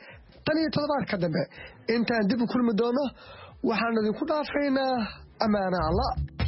tan iyo toddobaadka dambe intaan dib u kulmi doono waxaan idinku dhaafaynaa ammaano alla